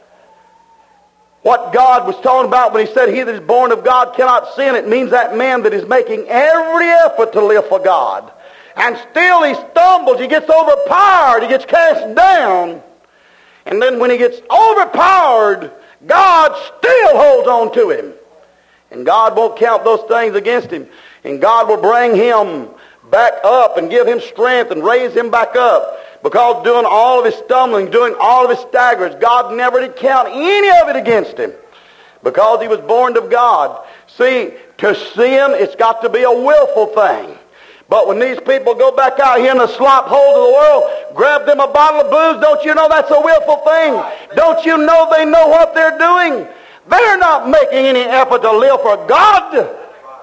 [SPEAKER 1] What God was talking about when he said he that is born of God cannot sin, it means that man that is making every effort to live for God. And still he stumbles, he gets overpowered, he gets cast down. And then when he gets overpowered, God still holds on to him. And God won't count those things against him. And God will bring him back up and give him strength and raise him back up. Because doing all of his stumbling, doing all of his staggers, God never did count any of it against him. Because he was born of God. See, to sin, it's got to be a willful thing. But when these people go back out here in the slop holes of the world, grab them a bottle of booze, don't you know that's a willful thing? Don't you know they know what they're doing? They're not making any effort to live for God.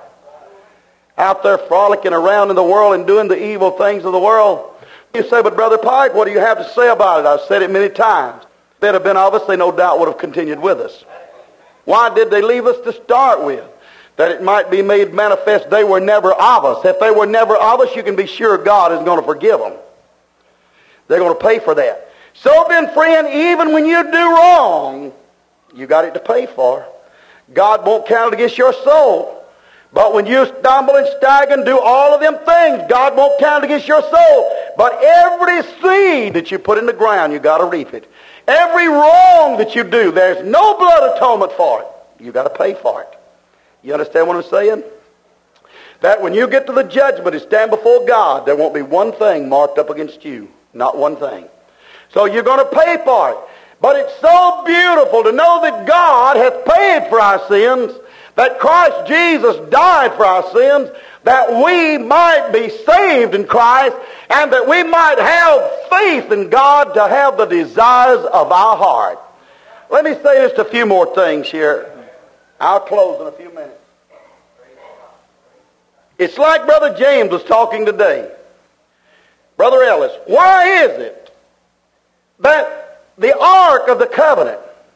[SPEAKER 1] Out there frolicking around in the world and doing the evil things of the world. You say, but Brother Pike, what do you have to say about it? I've said it many times. If they'd have been of us, they no doubt would have continued with us. Why did they leave us to start with? That it might be made manifest they were never of us. If they were never of us, you can be sure God is going to forgive them. They're going to pay for that. So then, friend, even when you do wrong, you got it to pay for. God won't count it against your soul. But when you stumble and stagger and do all of them things, God won't count it against your soul. But every seed that you put in the ground, you got to reap it. Every wrong that you do, there's no blood atonement for it. You got to pay for it. You understand what I'm saying? That when you get to the judgment and stand before God, there won't be one thing marked up against you. Not one thing. So you're going to pay for it. But it's so beautiful to know that God hath paid for our sins, that Christ Jesus died for our sins, that we might be saved in Christ, and that we might have faith in God to have the desires of our heart. Let me say just a few more things here. I'll close in a few minutes. It's like Brother James was talking today. Brother Ellis, why is it that the Ark of the Covenant,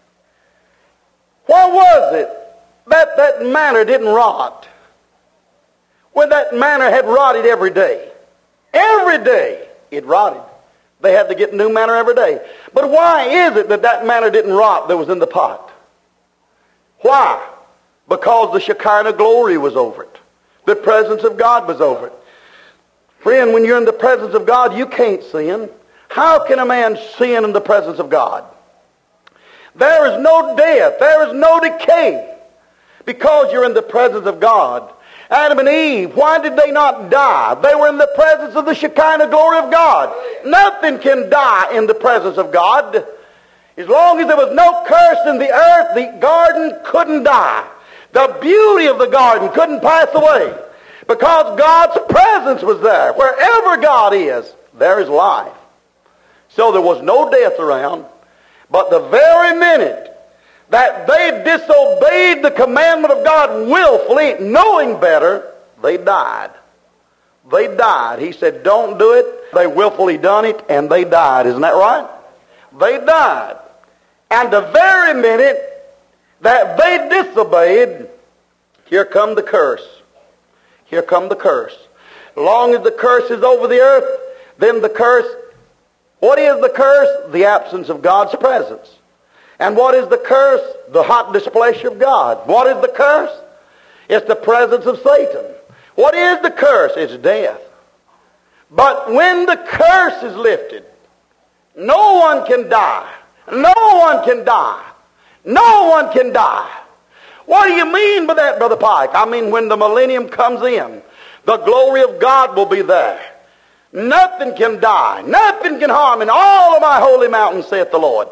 [SPEAKER 1] why was it that that manna didn't rot when that manna had rotted every day? Every day it rotted. They had to get new manna every day. But why is it that that manna didn't rot that was in the pot? Why? Because the Shekinah glory was over it. The presence of God was over it. Friend, when you're in the presence of God, you can't sin. How can a man sin in the presence of God? There is no death. There is no decay. Because you're in the presence of God. Adam and Eve, why did they not die? They were in the presence of the Shekinah glory of God. Nothing can die in the presence of God. As long as there was no curse in the earth, the garden couldn't die. The beauty of the garden couldn't pass away. Because God's presence was there. Wherever God is, there is life. So there was no death around. But the very minute that they disobeyed the commandment of God willfully, knowing better, they died. They died. He said, don't do it. They willfully done it, and they died. Isn't that right? They died. And the very minute that they disobeyed, here come the curse. Here come the curse. Long as the curse is over the earth, then the curse, what is the curse? The absence of God's presence. And what is the curse? The hot displeasure of God. What is the curse? It's the presence of Satan. What is the curse? It's death. But when the curse is lifted, no one can die. No one can die. No one can die. What do you mean by that, Brother Pike? I mean, when the millennium comes in, the glory of God will be there. Nothing can die. Nothing can harm in all of my holy mountains, saith the Lord.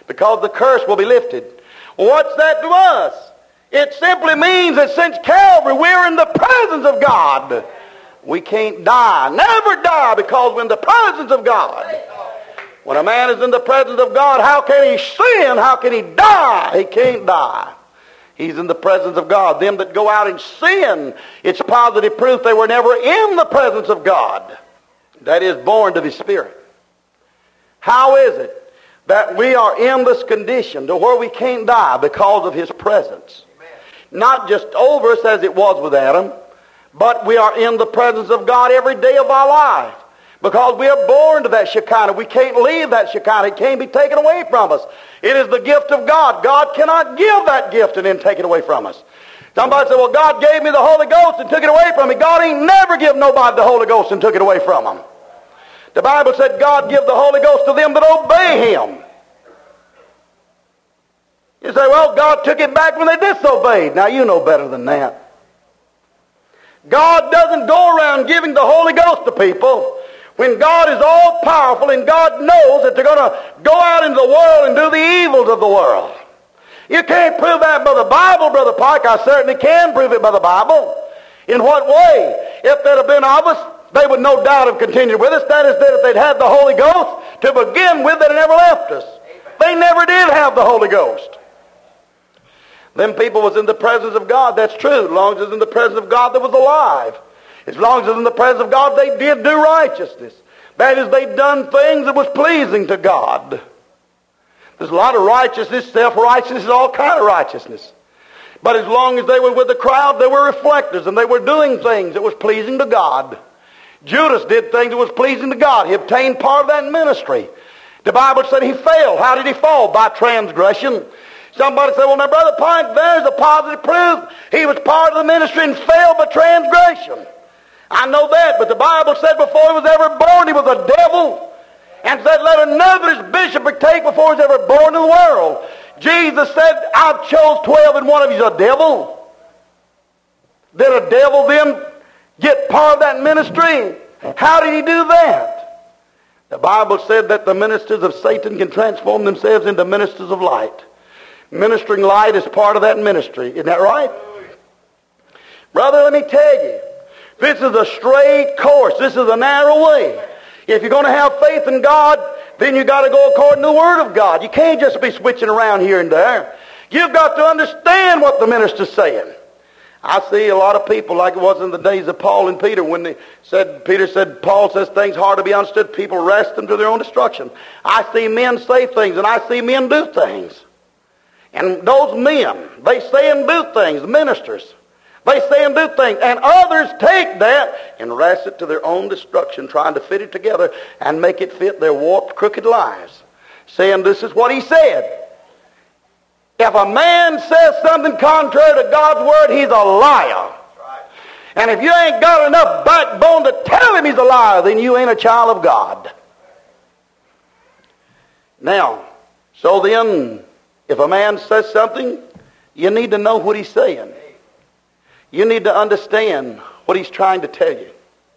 [SPEAKER 1] because the curse will be lifted. Well, what's that to us? It simply means that since Calvary, we're in the presence of God. We can't die, never die, because we're in the presence of God. When a man is in the presence of God, how can he sin? How can he die? He can't die. He's in the presence of God. Them that go out and sin, it's positive proof they were never in the presence of God. That is, born to the Spirit. How is it that we are in this condition to where we can't die? Because of His presence. Not just over us as it was with Adam, but we are in the presence of God every day of our life. Because we are born to that Shekinah. We can't leave that Shekinah. It can't be taken away from us. It is the gift of God. God cannot give that gift and then take it away from us. Somebody said, well, God gave me the Holy Ghost and took it away from me. God ain't never give nobody the Holy Ghost and took it away from them. The Bible said God give the Holy Ghost to them that obey Him. You say, well, God took it back when they disobeyed. Now, you know better than that. God doesn't go around giving the Holy Ghost to people when God is all powerful and God knows that they're going to go out into the world and do the evils of the world. You can't prove that by the Bible, Brother Pike. I certainly can prove it by the Bible. In what way? If they'd have been of us, they would no doubt have continued with us. That is, that if they'd had the Holy Ghost to begin with, they'd never left us. They never did have the Holy Ghost. Them people was in the presence of God, that's true. As long as it was in the presence of God, they was alive. As long as it was in the presence of God, they did do righteousness. That is, they done things that was pleasing to God. There's a lot of righteousness, self-righteousness, all kind of righteousness. But as long as they were with the crowd, they were reflectors, and they were doing things that was pleasing to God. Judas did things that was pleasing to God. He obtained part of that ministry. The Bible said he fell. How did he fall? By transgression. Somebody said, well, now, Brother Pike, there's a positive proof. He was part of the ministry and fell by transgression. I know that, but the Bible said before he was ever born, he was a devil. And said, let another his bishop partake before he was ever born in the world. Jesus said, I chose twelve and one of you is a devil. Did a devil then get part of that ministry? How did he do that? The Bible said that the ministers of Satan can transform themselves into ministers of light. Ministering light is part of that ministry. Isn't that right? Brother, let me tell you, this is a straight course. This is a narrow way. If you're going to have faith in God, then you've got to go according to the Word of God. You can't just be switching around here and there. You've got to understand what the minister's saying. I see a lot of people like it was in the days of Paul and Peter when they said, Peter said, Paul says things hard to be understood. People wrest them to their own destruction. I see men say things and I see men do things. And those men, they say and do things, ministers. They say and do things. And others take that and wrest it to their own destruction, trying to fit it together and make it fit their warped, crooked lives. Saying this is what he said. If a man says something contrary to God's word, he's a liar. And if you ain't got enough backbone to tell him he's a liar, then you ain't a child of God. Now, so then, if a man says something, you need to know what he's saying. You need to understand what he's trying to tell you.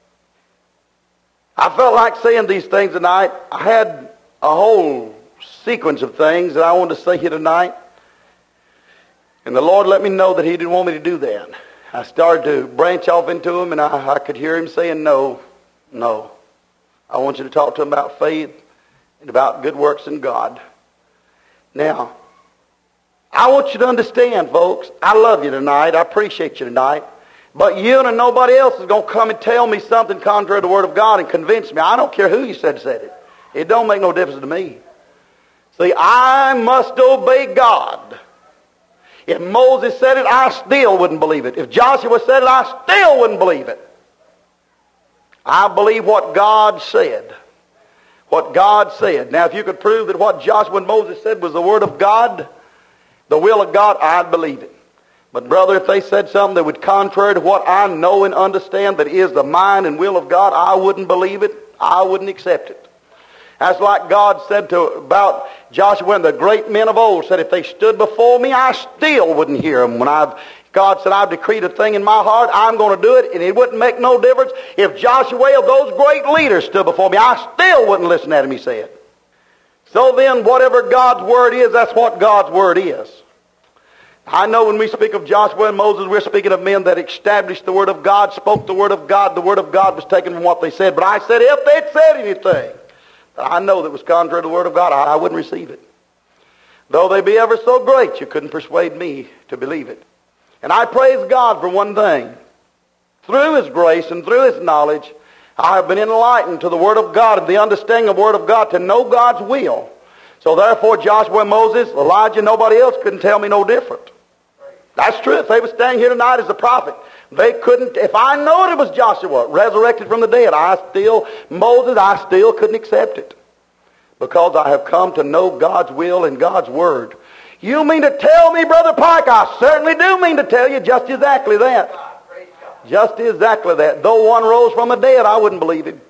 [SPEAKER 1] I felt like saying these things tonight. I had a whole sequence of things that I wanted to say here tonight. And the Lord let me know that He didn't want me to do that. I started to branch off into Him, and I, I could hear Him saying, no, no. I want you to talk to Him about faith and about good works in God. Now, I want you to understand, folks, I love you tonight. I appreciate you tonight. But you and nobody else is going to come and tell me something contrary to the Word of God and convince me. I don't care who you said said it. It don't make no difference to me. See, I must obey God. If Moses said it, I still wouldn't believe it. If Joshua said it, I still wouldn't believe it. I believe what God said. What God said. Now, if you could prove that what Joshua and Moses said was the Word of God, the will of God, I'd believe it. But brother, if they said something that was contrary to what I know and understand that is the mind and will of God, I wouldn't believe it. I wouldn't accept it. That's like God said to about Joshua and the great men of old said, if they stood before me, I still wouldn't hear them. When I've God said, I've decreed a thing in my heart, I'm going to do it, and it wouldn't make no difference. If Joshua or those great leaders stood before me, I still wouldn't listen to him, he said. So then, whatever God's Word is, that's what God's Word is. I know when we speak of Joshua and Moses, we're speaking of men that established the Word of God, spoke the Word of God. The Word of God was taken from what they said. But I said, if they'd said anything that I know that was contrary to the Word of God, I, I wouldn't receive it. Though they be ever so great, you couldn't persuade me to believe it. And I praise God for one thing. Through His grace and through His knowledge, I have been enlightened to the Word of God and the understanding of the Word of God to know God's will. So therefore, Joshua and Moses, Elijah, nobody else couldn't tell me no different. That's true. If they were standing here tonight as a prophet, they couldn't, if I know it was Joshua resurrected from the dead, I still, Moses, I still couldn't accept it. Because I have come to know God's will and God's Word. You mean to tell me, Brother Pike? I certainly do mean to tell you just exactly that. Just exactly that. Though one rose from the dead, I wouldn't believe him.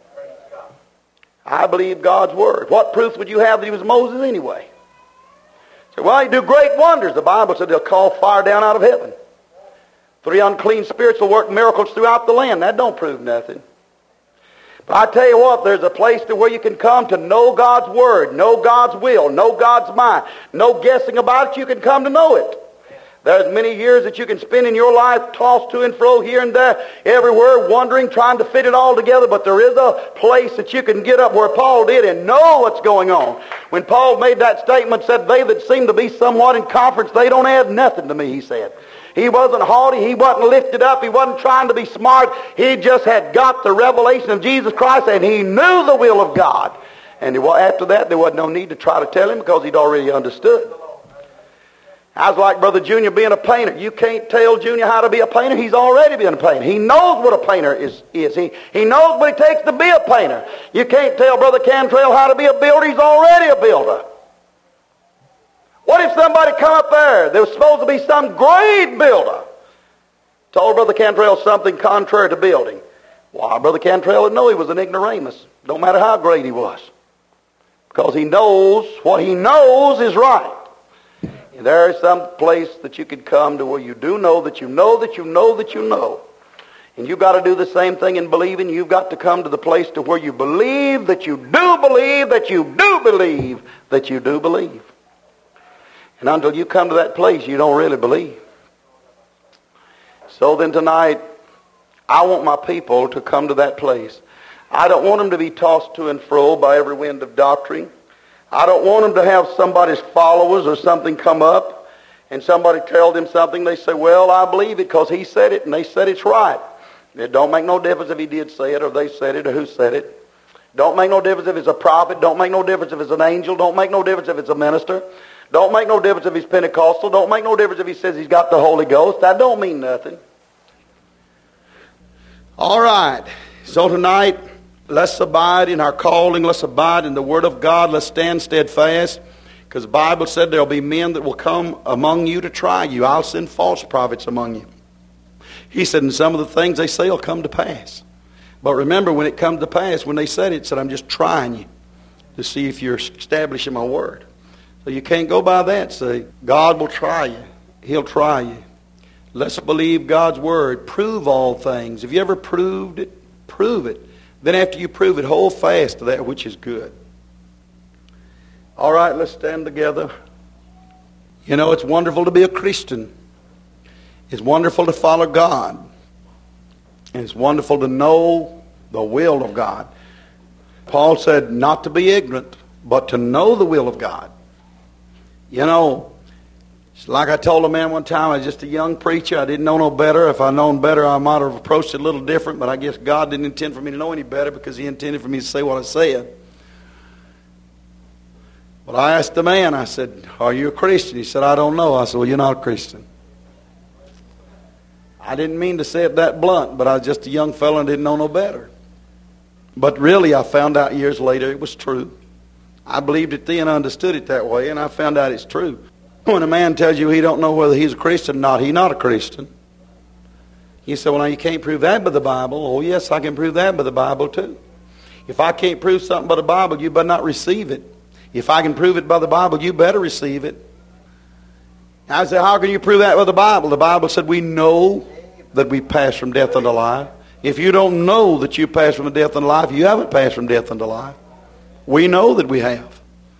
[SPEAKER 1] I believe God's Word. What proof would you have that he was Moses anyway? So, well, he do great wonders. The Bible said they'll call fire down out of heaven. Three unclean spirits will work miracles throughout the land. That don't prove nothing. But I tell you what, there's a place to where you can come to know God's Word, know God's will, know God's mind. No guessing about it, you can come to know it. There's many years that you can spend in your life tossed to and fro here and there, everywhere, wondering, trying to fit it all together. But there is a place that you can get up where Paul did and know what's going on. When Paul made that statement, said, they that seem to be somewhat in conference, they don't add nothing to me, he said. He wasn't haughty. He wasn't lifted up. He wasn't trying to be smart. He just had got the revelation of Jesus Christ, and he knew the will of God. And after that, there wasn't no need to try to tell him because he'd already understood. I was like Brother Junior being a painter. You can't tell Junior how to be a painter. He's already been a painter. He knows what a painter is. is. He, he knows what it takes to be a painter. You can't tell Brother Cantrell how to be a builder. He's already a builder. What if somebody come up there, there was supposed to be some great builder, told Brother Cantrell something contrary to building? Why, Brother Cantrell would know he was an ignoramus. Don't matter how great he was. Because he knows what he knows is right. And there is some place that you could come to where you do know that you know that you know that you know. And you've got to do the same thing in believing. You've got to come to the place to where you believe that you do believe that you do believe that you do believe. And until you come to that place, you don't really believe. So then tonight, I want my people to come to that place. I don't want them to be tossed to and fro by every wind of doctrine. I don't want them to have somebody's followers or something come up and somebody tell them something. They say, well, I believe it because he said it and they said it's right. It don't make no difference if he did say it or they said it or who said it. Don't make no difference if it's a prophet. Don't make no difference if it's an angel. Don't make no difference if it's a minister. Don't make no difference if he's Pentecostal. Don't make no difference if he says he's got the Holy Ghost. That don't mean nothing. All right. So tonight, let's abide in our calling. Let's abide in the Word of God. Let's stand steadfast. Because the Bible said there will be men that will come among you to try you. I'll send false prophets among you. He said, and some of the things they say will come to pass. But remember, when it comes to pass, when they said it, it said, I'm just trying you to see if you're establishing my Word. So you can't go by that. Say, God will try you. He'll try you. Let's believe God's Word. Prove all things. Have you ever proved it? Prove it. Then after you prove it, hold fast to that which is good. All right, let's stand together. You know, it's wonderful to be a Christian. It's wonderful to follow God. And it's wonderful to know the will of God. Paul said not to be ignorant, but to know the will of God. You know, it's like I told a man one time, I was just a young preacher. I didn't know no better. If I'd known better, I might have approached it a little different, but I guess God didn't intend for me to know any better because he intended for me to say what I said. But I asked the man, I said, are you a Christian? He said, I don't know. I said, well, you're not a Christian. I didn't mean to say it that blunt, but I was just a young fellow and didn't know no better. But really, I found out years later it was true. I believed it then, understood it that way, and I found out it's true. When a man tells you he don't know whether he's a Christian or not, he's not a Christian. You say, well, now you can't prove that by the Bible. Oh, yes, I can prove that by the Bible too. If I can't prove something by the Bible, you better not receive it. If I can prove it by the Bible, you better receive it. I say, how can you prove that by the Bible? The Bible said we know that we pass from death unto life. If you don't know that you pass from death unto life, you haven't passed from death unto life. We know that we have.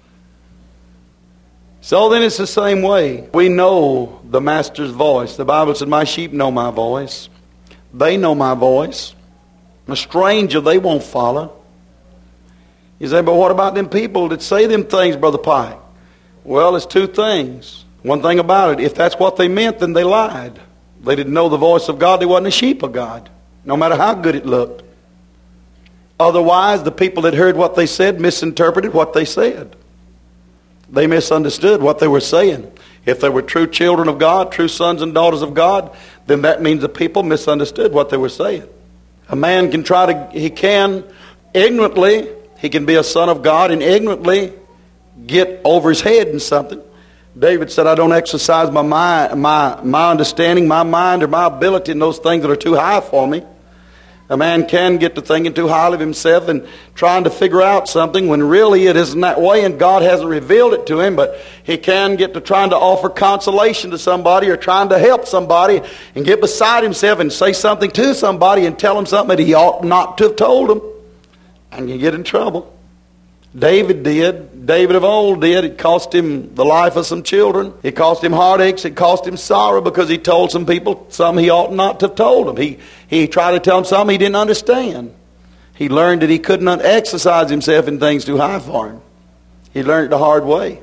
[SPEAKER 1] So then it's the same way. We know the Master's voice. The Bible said, my sheep know my voice. They know my voice. A stranger they won't follow. You say, but what about them people that say them things, Brother Pike? Well, it's two things. One thing about it, if that's what they meant, then they lied. They didn't know the voice of God. They wasn't a sheep of God, no matter how good it looked. Otherwise, the people that heard what they said misinterpreted what they said. They misunderstood what they were saying. If they were true children of God, true sons and daughters of God, then that means the people misunderstood what they were saying. A man can try to, he can ignorantly, he can be a son of God and ignorantly get over his head in something. David said, I don't exercise my mind, my, my understanding, my mind, or my ability in those things that are too high for me. A man can get to thinking too highly of himself and trying to figure out something when really it isn't that way and God hasn't revealed it to him. But he can get to trying to offer consolation to somebody or trying to help somebody and get beside himself and say something to somebody and tell him something that he ought not to have told him. And you get in trouble. David did. David of old did. It cost him the life of some children. It cost him heartaches. It cost him sorrow because he told some people something he ought not to have told them. He, he tried to tell them something he didn't understand. He learned that he could not exercise himself in things too high for him. He learned it the hard way.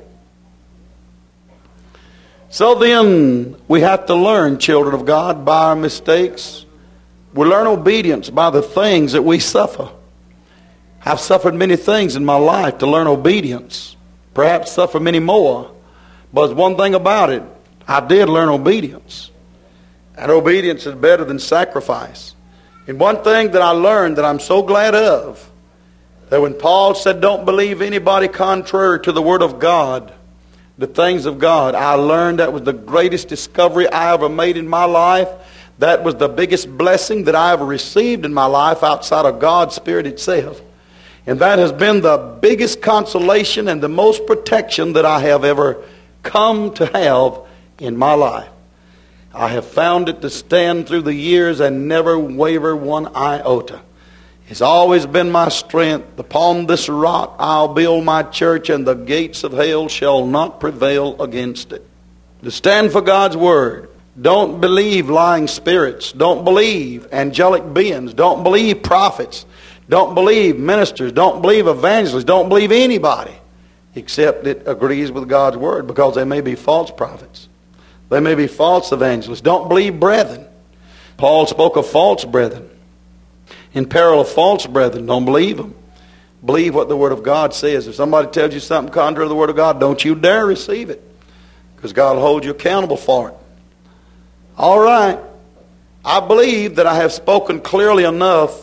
[SPEAKER 1] So then we have to learn, children of God, by our mistakes. We learn obedience by the things that we suffer. I've suffered many things in my life to learn obedience. Perhaps suffer many more. But one thing about it, I did learn obedience. And obedience is better than sacrifice. And one thing that I learned that I'm so glad of, that when Paul said don't believe anybody contrary to the Word of God, the things of God, I learned that was the greatest discovery I ever made in my life. That was the biggest blessing that I ever received in my life outside of God's Spirit itself. And that has been the biggest consolation and the most protection that I have ever come to have in my life. I have found it to stand through the years and never waver one iota. It's always been my strength. Upon this rock I'll build my church, and the gates of hell shall not prevail against it. To stand for God's Word. Don't believe lying spirits. Don't believe angelic beings. Don't believe prophets. Don't believe ministers. Don't believe evangelists. Don't believe anybody except it agrees with God's Word, because they may be false prophets. They may be false evangelists. Don't believe brethren. Paul spoke of false brethren. In peril of false brethren, don't believe them. Believe what the Word of God says. If somebody tells you something contrary to the Word of God, don't you dare receive it, because God will hold you accountable for it. All right. I believe that I have spoken clearly enough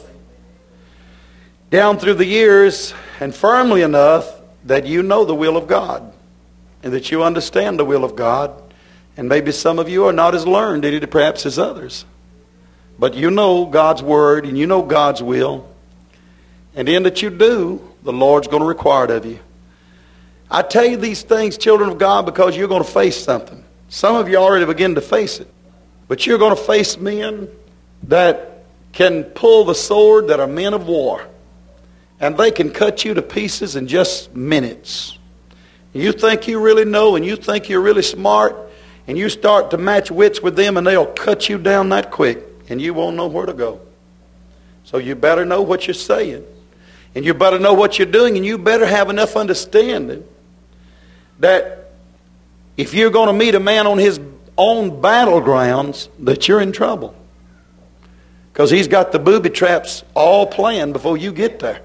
[SPEAKER 1] down through the years and firmly enough that you know the will of God and that you understand the will of God. And maybe some of you are not as learned in it perhaps as others. But you know God's Word and you know God's will. And in that you do, the Lord's going to require it of you. I tell you these things, children of God, because you're going to face something. Some of you already begin to face it. But you're going to face men that can pull the sword, that are men of war. And they can cut you to pieces in just minutes. You think you really know and you think you're really smart, and you start to match wits with them and they'll cut you down that quick and you won't know where to go. So you better know what you're saying. And you better know what you're doing, and you better have enough understanding that if you're going to meet a man on his own battlegrounds, that you're in trouble. Because he's got the booby traps all planned before you get there.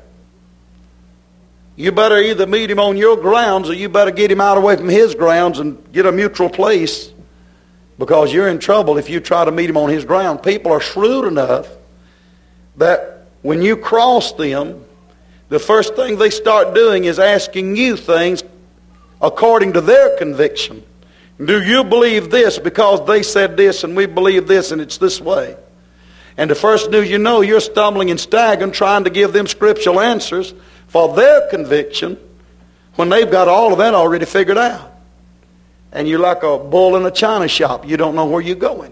[SPEAKER 1] You better either meet him on your grounds, or you better get him out away from his grounds and get a mutual place, because you're in trouble if you try to meet him on his ground. People are shrewd enough that when you cross them, the first thing they start doing is asking you things according to their conviction. Do you believe this because they said this and we believe this and it's this way? And the first news you know, you're stumbling and staggering trying to give them scriptural answers for their conviction when they've got all of that already figured out. And you're like a bull in a china shop. You don't know where you're going.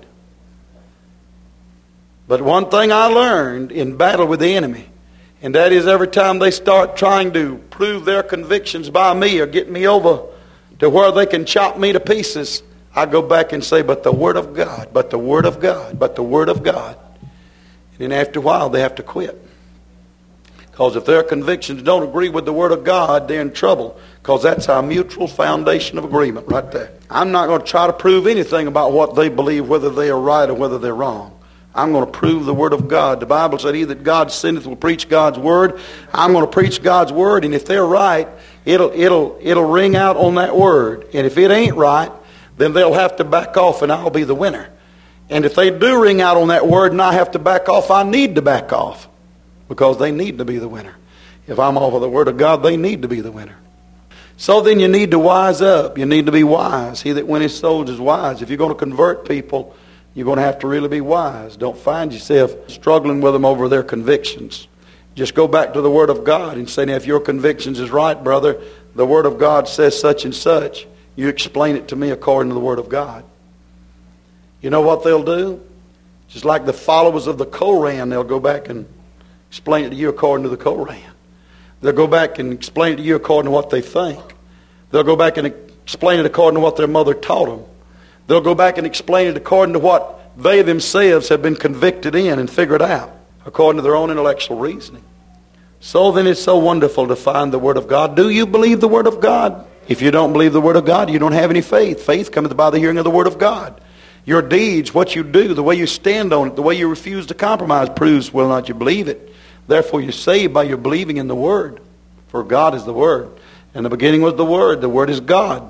[SPEAKER 1] But one thing I learned in battle with the enemy, and that is every time they start trying to prove their convictions by me or get me over to where they can chop me to pieces, I go back and say, but the Word of God, but the Word of God, but the Word of God. And then after a while, they have to quit. Because if their convictions don't agree with the Word of God, they're in trouble. Because that's our mutual foundation of agreement right there. I'm not going to try to prove anything about what they believe, whether they are right or whether they're wrong. I'm going to prove the Word of God. The Bible said, he that God sendeth will preach God's Word. I'm going to preach God's Word, and if they're right, it'll, it'll, it'll ring out on that Word. And if it ain't right, then they'll have to back off, and I'll be the winner. And if they do ring out on that Word and I have to back off, I need to back off. Because they need to be the winner. If I'm off of the Word of God, they need to be the winner. So then you need to wise up. You need to be wise. He that winneth souls is wise. If you're going to convert people, you're going to have to really be wise. Don't find yourself struggling with them over their convictions. Just go back to the Word of God and say, now, if your convictions is right, brother, the Word of God says such and such. You explain it to me according to the Word of God. You know what they'll do? Just like the followers of the Koran, they'll go back and explain it to you according to the Koran. They'll go back and explain it to you according to what they think. They'll go back and explain it according to what their mother taught them. They'll go back and explain it according to what they themselves have been convicted in and figured out, according to their own intellectual reasoning. So then it's so wonderful to find the Word of God. Do you believe the Word of God? If you don't believe the Word of God, you don't have any faith. Faith cometh by the hearing of the Word of God. Your deeds, what you do, the way you stand on it, the way you refuse to compromise proves whether or not you believe it. Therefore you're saved by your believing in the Word. For God is the Word. In the beginning was the Word. The Word is God.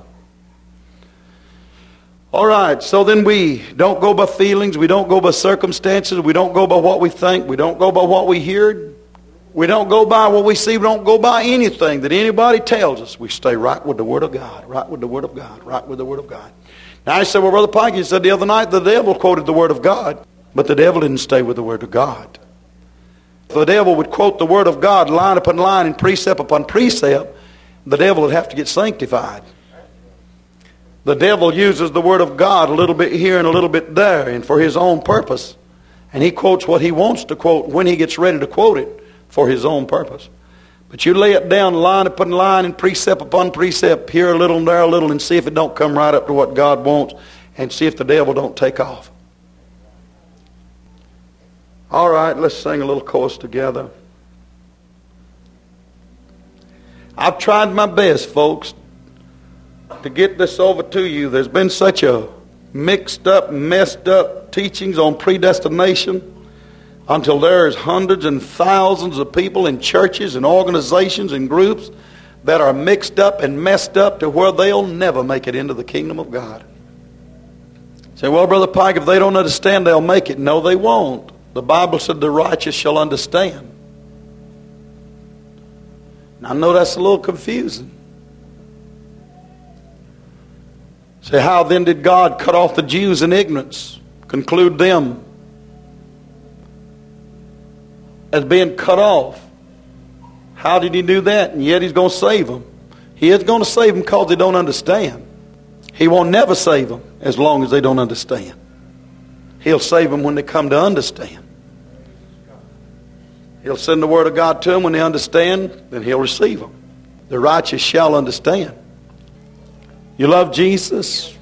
[SPEAKER 1] All right, so then we don't go by feelings. We don't go by circumstances. We don't go by what we think. We don't go by what we hear. We don't go by what we see. We don't go by anything that anybody tells us. We stay right with the Word of God. Right with the Word of God. Right with the Word of God. Now I said, well, Brother Pike, you said the other night the devil quoted the Word of God. But the devil didn't stay with the Word of God. If the devil would quote the Word of God line upon line and precept upon precept, the devil would have to get sanctified. The devil uses the Word of God a little bit here and a little bit there and for his own purpose. And he quotes what he wants to quote when he gets ready to quote it for his own purpose. But you lay it down line upon line and precept upon precept, here a little and there a little, and see if it don't come right up to what God wants, and see if the devil don't take off. All right, let's sing a little chorus together. I've tried my best, folks, to get this over to you. There's been such a mixed up, messed up teachings on predestination until there's hundreds and thousands of people in churches and organizations and groups that are mixed up and messed up to where they'll never make it into the kingdom of God. Say, well, Brother Pike, if they don't understand, they'll make it. No, they won't. The Bible said the righteous shall understand. Now, I know that's a little confusing. Say, how then did God cut off the Jews in ignorance, conclude them as being cut off? How did he do that? And yet he's going to save them. He is going to save them because they don't understand. He won't never save them as long as they don't understand. He'll save them when they come to understand. He'll send the Word of God to them when they understand, then he'll receive them. The righteous shall understand. You love Jesus?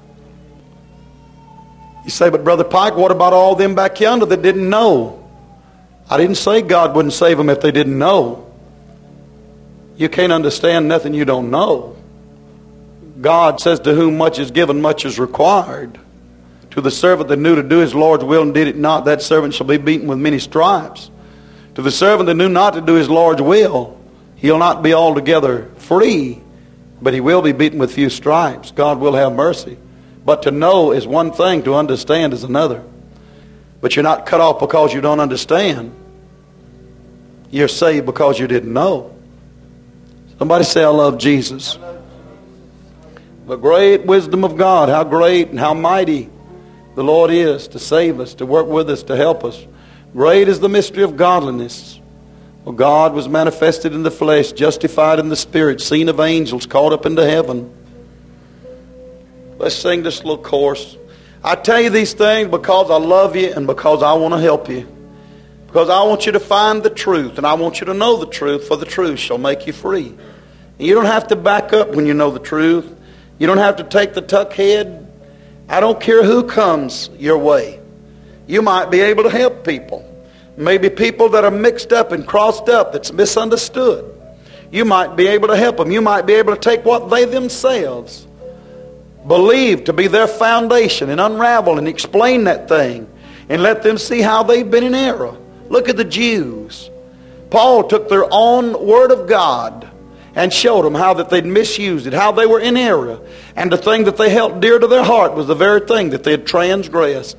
[SPEAKER 1] You say, but Brother Pike, what about all them back yonder that didn't know? I didn't say God wouldn't save them if they didn't know. You can't understand nothing you don't know. God says, to whom much is given, much is required. To the servant that knew to do his Lord's will and did it not, that servant shall be beaten with many stripes. To the servant that knew not to do his Lord's will, he'll not be altogether free, but he will be beaten with few stripes. God will have mercy. But to know is one thing, to understand is another. But you're not cut off because you don't understand. You're saved because you didn't know. Somebody say, I love Jesus. The great wisdom of God, how great and how mighty the Lord is to save us, to work with us, to help us. Great is the mystery of godliness. Well, God was manifested in the flesh, justified in the spirit, seen of angels, caught up into heaven. Let's sing this little chorus. I tell you these things because I love you and because I want to help you. Because I want you to find the truth, and I want you to know the truth, for the truth shall make you free. And you don't have to back up when you know the truth. You don't have to take the tuck head. I don't care who comes your way. You might be able to help people. Maybe people that are mixed up and crossed up, that's misunderstood. You might be able to help them. You might be able to take what they themselves believe to be their foundation and unravel and explain that thing and let them see how they've been in error. Look at the Jews. Paul took their own Word of God and showed them how that they'd misused it, how they were in error. And the thing that they held dear to their heart was the very thing that they had transgressed.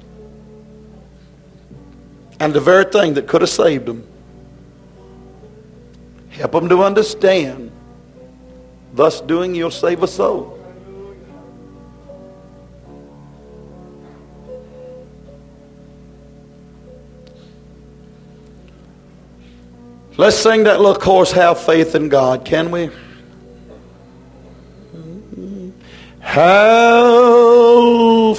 [SPEAKER 1] And the very thing that could have saved them. Help them to understand. Thus doing, you'll save a soul. Let's sing that little chorus, Have Faith in God, can we? Have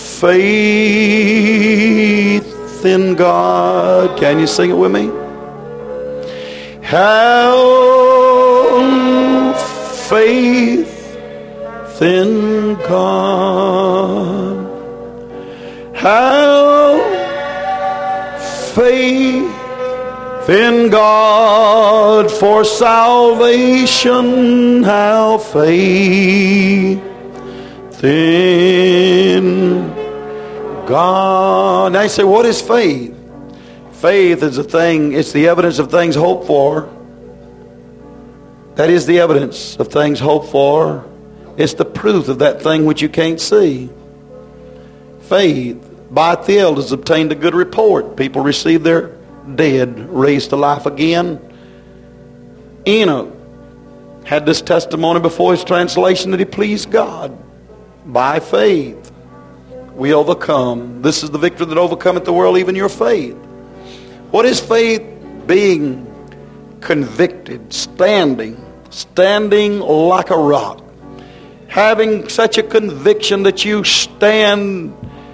[SPEAKER 1] faith in God. Can you sing it with me? Have faith in God. Have faith in God for salvation. Have faith in God. Now you say, what is faith? Faith is a thing, it's the evidence of things hoped for. That is the evidence of things hoped for. It's the proof of that thing which you can't see. Faith, by Theod, has obtained a good report. People receive their dead raised to life again. Enoch had this testimony before his translation that he pleased God. By faith we overcome. This is the victory that overcometh the world, even your faith. What is faith? Being convicted, standing, standing like a rock. Having such a conviction that you stand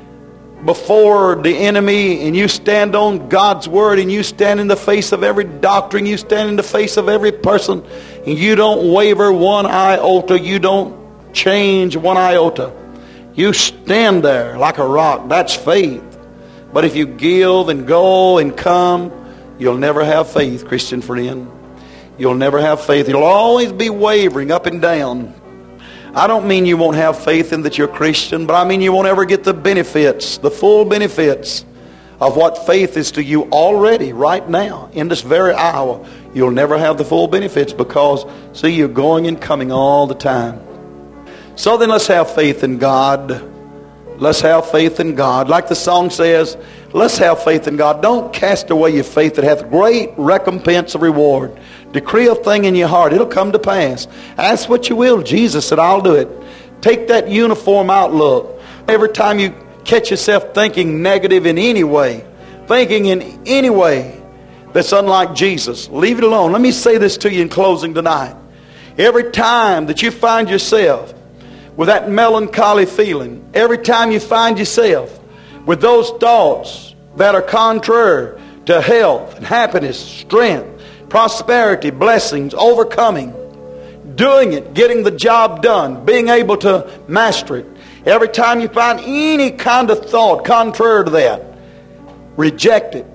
[SPEAKER 1] before the enemy and you stand on God's word and you stand in the face of every doctrine, you stand in the face of every person, and you don't waver one iota, you don't change one iota. You stand there like a rock. That's faith. But if you give and go and come, you'll never have faith, Christian friend. You'll never have faith. You'll always be wavering up and down. I don't mean you won't have faith in that you're Christian, but I mean you won't ever get the benefits, the full benefits of what faith is to you already, right now, in this very hour. You'll never have the full benefits because, see, you're going and coming all the time. So then let's have faith in God. Let's have faith in God. Like the song says, let's have faith in God. Don't cast away your faith that hath great recompense of reward. Decree a thing in your heart. It'll come to pass. Ask what you will. Jesus said, I'll do it. Take that uniform outlook. Every time you catch yourself thinking negative in any way, thinking in any way that's unlike Jesus, leave it alone. Let me say this to you in closing tonight. Every time that you find yourself with that melancholy feeling, every time you find yourself with those thoughts that are contrary to health and happiness, strength, prosperity, blessings, overcoming, doing it, getting the job done, being able to master it, every time you find any kind of thought contrary to that, reject it.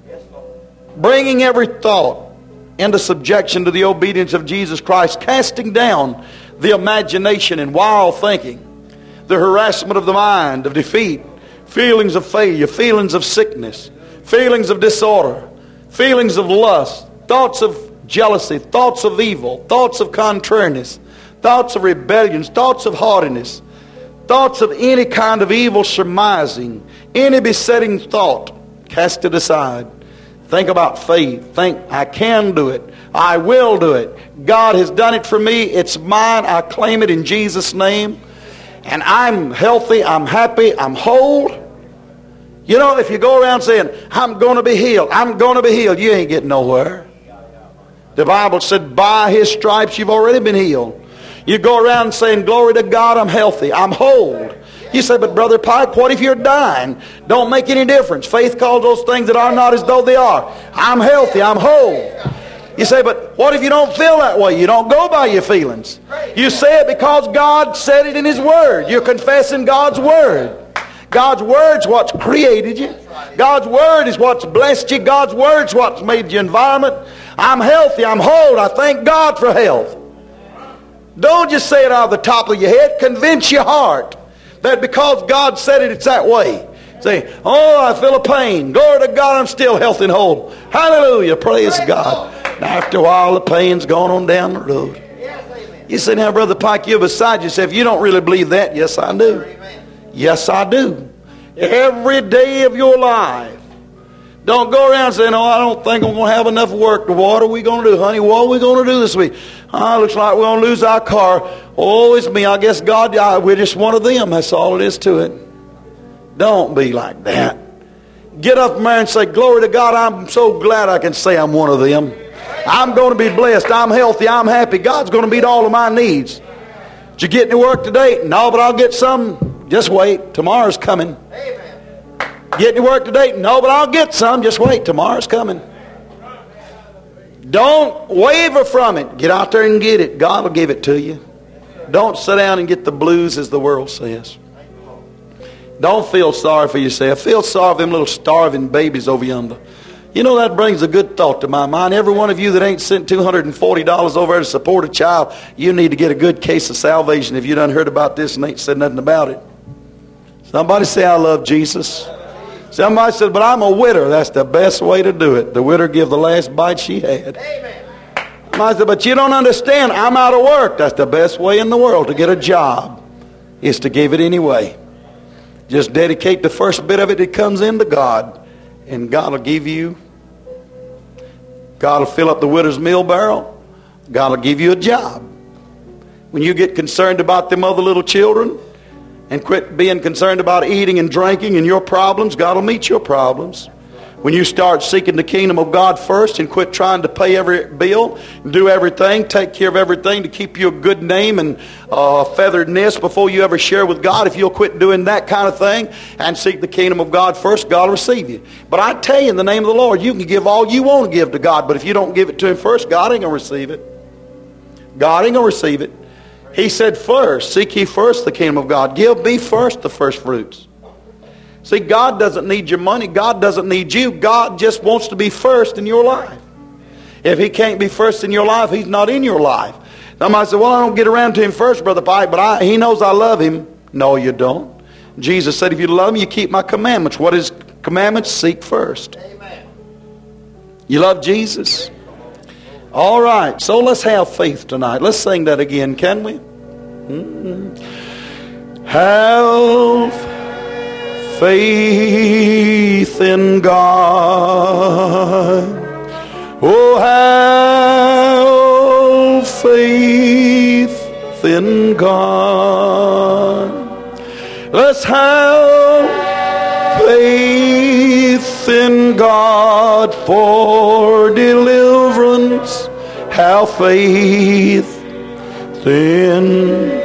[SPEAKER 1] Bringing every thought into subjection to the obedience of Jesus Christ, casting down the imagination and wild thinking, the harassment of the mind, of defeat, feelings of failure, feelings of sickness, feelings of disorder, feelings of lust, thoughts of jealousy, thoughts of evil, thoughts of contrariness, thoughts of rebellions, thoughts of haughtiness, thoughts of any kind of evil surmising, any besetting thought, cast it aside. Think about faith. Think, I can do it. I will do it. God has done it for me. It's mine. I claim it in Jesus' name. And I'm healthy. I'm happy. I'm whole. You know, if you go around saying, I'm going to be healed, I'm going to be healed, you ain't getting nowhere. The Bible said, by His stripes you've already been healed. You go around saying, glory to God, I'm healthy, I'm whole. You say, but Brother Pike, what if you're dying? Don't make any difference. Faith calls those things that are not as though they are. I'm healthy, I'm whole. You say, but what if you don't feel that way? You don't go by your feelings. You say it because God said it in His Word. You're confessing God's Word. God's Word's what's created you. God's Word is what's blessed you. God's Word's what's made your environment. I'm healthy. I'm whole. I thank God for health. Don't just say it out of the top of your head. Convince your heart that because God said it, it's that way. Say, oh, I feel a pain. Glory to God, I'm still healthy and whole. Hallelujah. Praise God. And after a while, the pain's gone on down the road. You say, now, Brother Pike, you're beside yourself. You don't really believe that. Yes, I do. Yes, I do. Every day of your life. Don't go around saying, oh, I don't think I'm going to have enough work. What are we going to do, honey? What are we going to do this week? Oh, looks like we're going to lose our car. Oh, it's me. I guess God, I, we're just one of them. That's all it is to it. Don't be like that. Get up there and say, glory to God, I'm so glad I can say I'm one of them. I'm going to be blessed. I'm healthy. I'm happy. God's going to meet all of my needs. Did you get any work today? No, but I'll get some. Just wait. Tomorrow's coming. Get any work today? No, but I'll get some. Just wait. Tomorrow's coming. Don't waver from it. Get out there and get it. God will give it to you. Don't sit down and get the blues, as the world says. Don't feel sorry for yourself. Feel sorry for them little starving babies over yonder. You know, that brings a good thought to my mind. Every one of you that ain't sent two hundred forty dollars over there to support a child, you need to get a good case of salvation if you done heard about this and ain't said nothing about it. Somebody say, I love Jesus. Somebody said, but I'm a widow. That's the best way to do it. The widow give the last bite she had. Somebody said, but you don't understand. I'm out of work. That's the best way in the world to get a job, is to give it anyway. Just dedicate the first bit of it that comes into God, and God will give you, God will fill up the widow's meal barrel. God will give you a job. When you get concerned about them other little children and quit being concerned about eating and drinking and your problems, God will meet your problems. When you start seeking the kingdom of God first and quit trying to pay every bill, do everything, take care of everything to keep you a good name and uh, feathered nest before you ever share with God, if you'll quit doing that kind of thing and seek the kingdom of God first, God will receive you. But I tell you, in the name of the Lord, you can give all you want to give to God, but if you don't give it to Him first, God ain't going to receive it. God ain't going to receive it. He said first, seek ye first the kingdom of God. Give me first the first fruits. See, God doesn't need your money. God doesn't need you. God just wants to be first in your life. If He can't be first in your life, He's not in your life. Somebody said, well, I don't get around to Him first, Brother Pike, but I, He knows I love Him. No, you don't. Jesus said, if you love Me, you keep My commandments. What is commandments? Seek first. Amen. You love Jesus? All right, so let's have faith tonight. Let's sing that again, can we? Mm-hmm. Have faith in God. Oh, have faith in God. Let's have faith in God for deliverance. Have faith in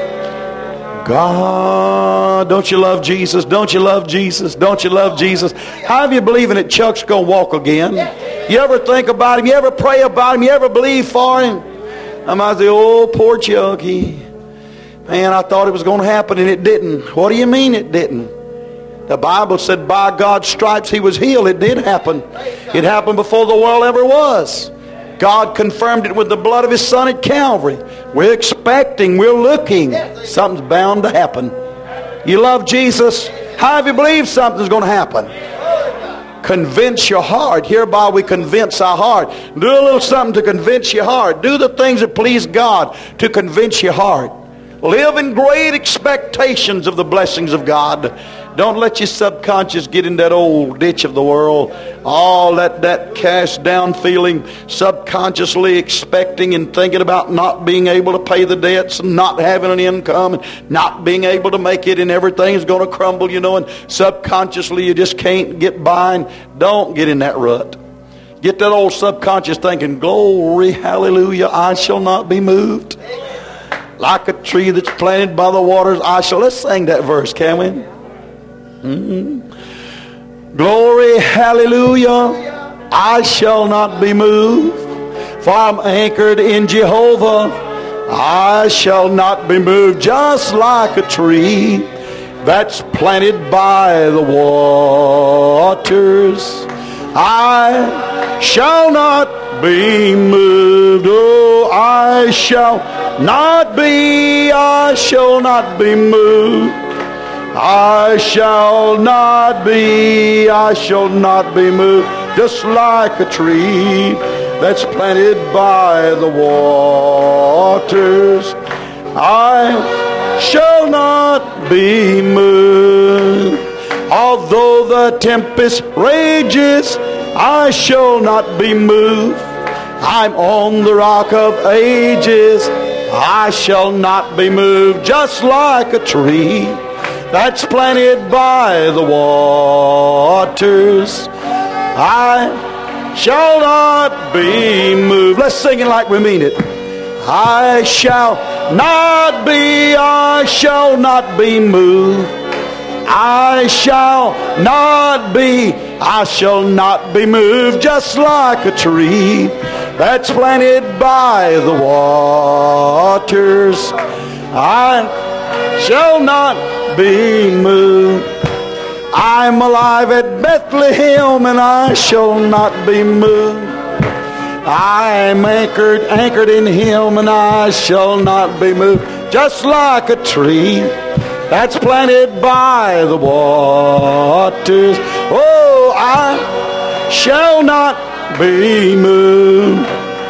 [SPEAKER 1] God. Don't you love Jesus? Don't you love Jesus? Don't you love Jesus? How have you believing that Chuck's going to walk again? You ever think about him? You ever pray about him? You ever believe for him? I might say, oh, poor Chuck. He, man, I thought it was going to happen and it didn't. What do you mean it didn't? The Bible said by God's stripes he was healed. It did happen. It happened before the world ever was. God confirmed it with the blood of His Son at Calvary. We're expecting, we're looking. Something's bound to happen. You love Jesus? How have you believed something's going to happen? Convince your heart. Hereby we convince our heart. Do a little something to convince your heart. Do the things that please God to convince your heart. Live in great expectations of the blessings of God. Don't let your subconscious get in that old ditch of the world. All that, that cast down feeling, subconsciously expecting and thinking about not being able to pay the debts and not having an income and not being able to make it and everything's going to crumble, you know, and subconsciously you just can't get by. And don't get in that rut. Get that old subconscious thinking, glory, hallelujah, I shall not be moved. Like a tree that's planted by the waters, I shall. Let's sing that verse, can we? Mm-hmm. Glory, hallelujah, I shall not be moved. For For I'm anchored in Jehovah. I shall not be moved, just like a tree that's planted by the waters. I shall not be moved. Oh, I shall not be, I shall not be moved. I shall not be, I shall not be moved. Just like a tree that's planted by the waters, I shall not be moved. Although the tempest rages, I shall not be moved. I'm on the rock of ages. I shall not be moved. Just like a tree that's planted by the waters, I shall not be moved. Let's sing it like we mean it. I shall not be, I shall not be moved. I shall not be, I shall not be moved. Just like a tree that's planted by the waters, I shall not be moved. I'm alive at Bethlehem, and I shall not be moved. I'm anchored, anchored in Him, and I shall not be moved. Just like a tree that's planted by the waters, oh, I shall not be moved.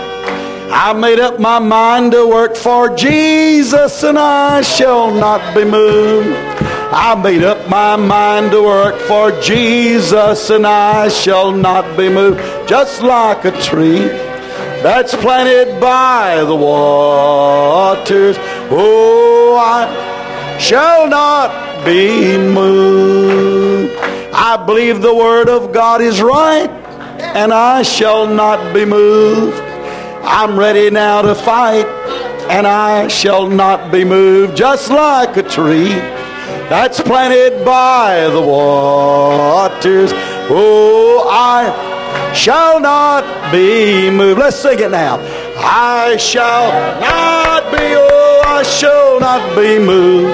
[SPEAKER 1] I made up my mind to work for Jesus, and I shall not be moved. I made up my mind to work for Jesus, and I shall not be moved. Just like a tree that's planted by the waters, oh, I shall not be moved. I believe the word of God is right, and I shall not be moved. I'm ready now to fight, and I shall not be moved. Just like a tree that's planted by the waters, oh, I shall not be moved. Let's sing it now. I shall not be, oh, I shall not be moved.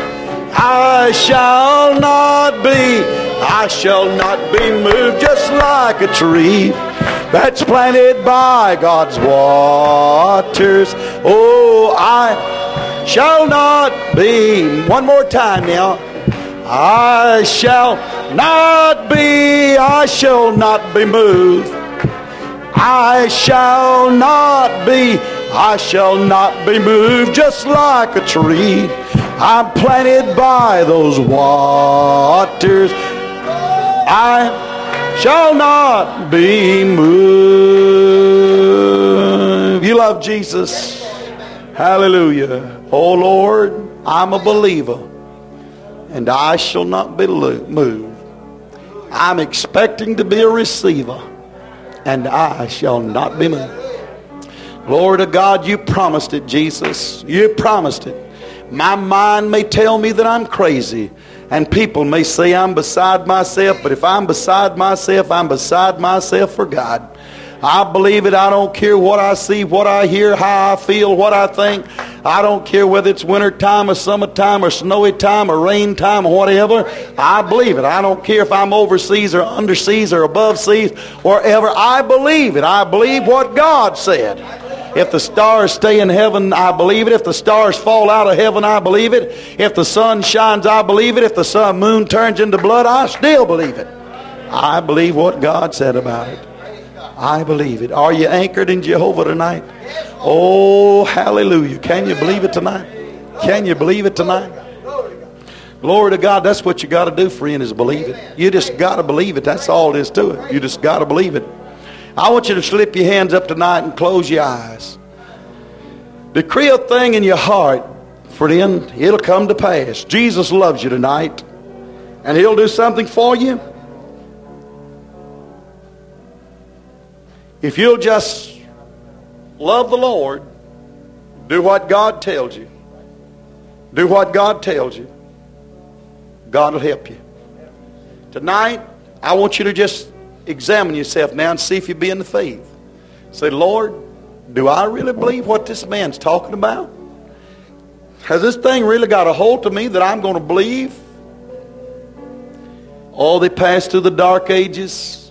[SPEAKER 1] I shall not be, I shall not be moved. Just like a tree that's planted by God's waters, oh, I shall not be. One more time now. I shall not be, I shall not be moved. I shall not be, I shall not be moved. Just like a tree I'm planted by those waters, I shall not be moved. You love Jesus? Hallelujah. Oh Lord, I'm a believer, and I shall not be moved. I'm expecting to be a receiver, and I shall not be moved. Glory to God, you promised it, Jesus. You promised it. My mind may tell me that I'm crazy, and people may say I'm beside myself, but if I'm beside myself, I'm beside myself for God. I believe it. I don't care what I see, what I hear, how I feel, what I think. I don't care whether it's winter time or summertime or snowy time or rain time or whatever. I believe it. I don't care if I'm overseas or underseas or above seas, wherever. I believe it. I believe what God said. If the stars stay in heaven, I believe it. If the stars fall out of heaven, I believe it. If the sun shines, I believe it. If the sun moon turns into blood, I still believe it. I believe what God said about it. I believe it. Are you anchored in Jehovah tonight? Oh, hallelujah. Can you believe it tonight? Can you believe it tonight? Glory to God. That's what you got to do, friend, is believe it. You just got to believe it. That's all there is to it. You just got to believe it. I want you to slip your hands up tonight and close your eyes. Decree a thing in your heart, friend. It'll come to pass. Jesus loves you tonight, and He'll do something for you. If you'll just love the Lord, do what God tells you. Do what God tells you. God will help you. Tonight, I want you to just examine yourself now and see if you be in the faith. Say, Lord, Do I really believe what this man's talking about? Has this thing really got a hold of me that I'm going to believe? Oh, they passed through the dark ages.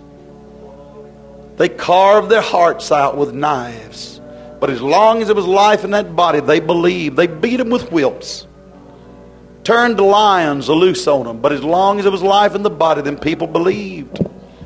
[SPEAKER 1] They carved their hearts out with knives. But as long as there was life in that body, they believed. They beat them with whips. Turned the lions loose on them. But as long as there was life in the body, then people believed.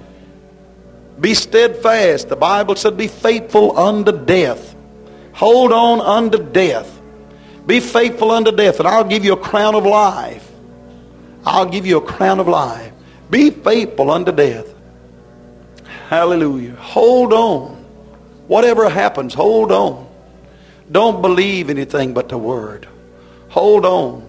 [SPEAKER 1] Be steadfast. The Bible said, be faithful unto death. Hold on unto death. Be faithful unto death, and I'll give you a crown of life. I'll give you a crown of life. Be faithful unto death. Hallelujah. Hold on. Whatever happens, hold on. Don't believe anything but the Word. Hold on.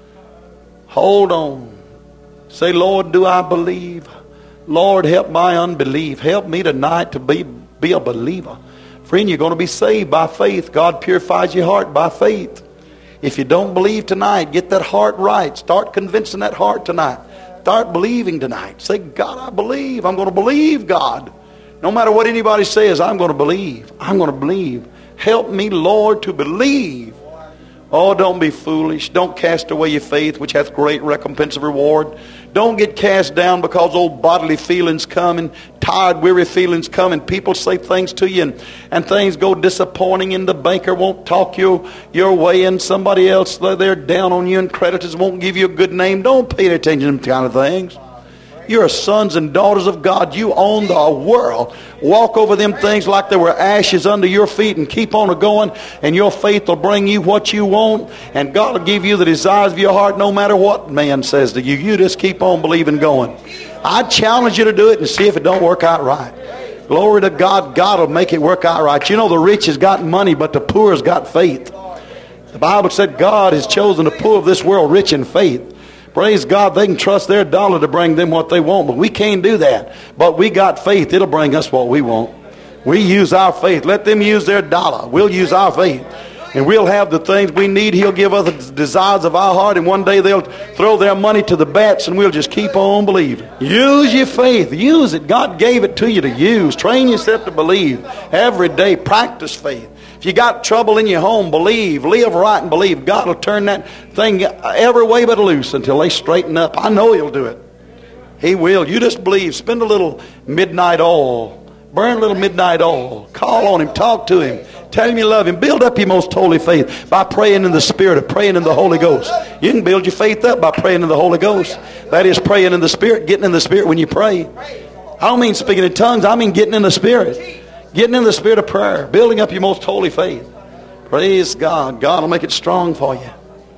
[SPEAKER 1] Hold on. Say, Lord, do I believe? Lord, help my unbelief. Help me tonight to be, be a believer. Friend, you're going to be saved by faith. God purifies your heart by faith. If you don't believe tonight, get that heart right. Start convincing that heart tonight. Start believing tonight. Say, God, I believe. I'm going to believe, God. No matter what anybody says, I'm going to believe. I'm going to believe. Help me, Lord, to believe. Oh, don't be foolish. Don't cast away your faith, which hath great recompense of reward. Don't get cast down because old bodily feelings come and tired, weary feelings come and people say things to you and, and things go disappointing and the banker won't talk you your way and somebody else, they're down on you and creditors won't give you a good name. Don't pay attention to them kind of things. You're sons and daughters of God. You own the world. Walk over them things like there were ashes under your feet and keep on going, and your faith will bring you what you want, and God will give you the desires of your heart no matter what man says to you. You just keep on believing going. I challenge you to do it and see if it don't work out right. Glory to God. God will make it work out right. You know, the rich has got money, but the poor has got faith. The Bible said God has chosen the poor of this world rich in faith. Praise God, they can trust their dollar to bring them what they want, but we can't do that. But we got faith. It'll bring us what we want. We use our faith. Let them use their dollar. We'll use our faith. And we'll have the things we need. He'll give us the desires of our heart, and one day they'll throw their money to the bats, and we'll just keep on believing. Use your faith. Use it. God gave it to you to use. Train yourself to believe. Every day, practice faith. If you got trouble in your home, believe. Live right and believe. God will turn that thing every way but loose until they straighten up. I know He'll do it. He will. You just believe. Spend a little midnight oil. Burn a little midnight oil. Call on Him. Talk to Him. Tell Him you love Him. Build up your most holy faith by praying in the Spirit, of praying in the Holy Ghost. You can build your faith up by praying in the Holy Ghost. That is praying in the Spirit, getting in the Spirit when you pray. I don't mean speaking in tongues. I mean getting in the Spirit. Getting in the spirit of prayer. Building up your most holy faith. Praise God. God will make it strong for you.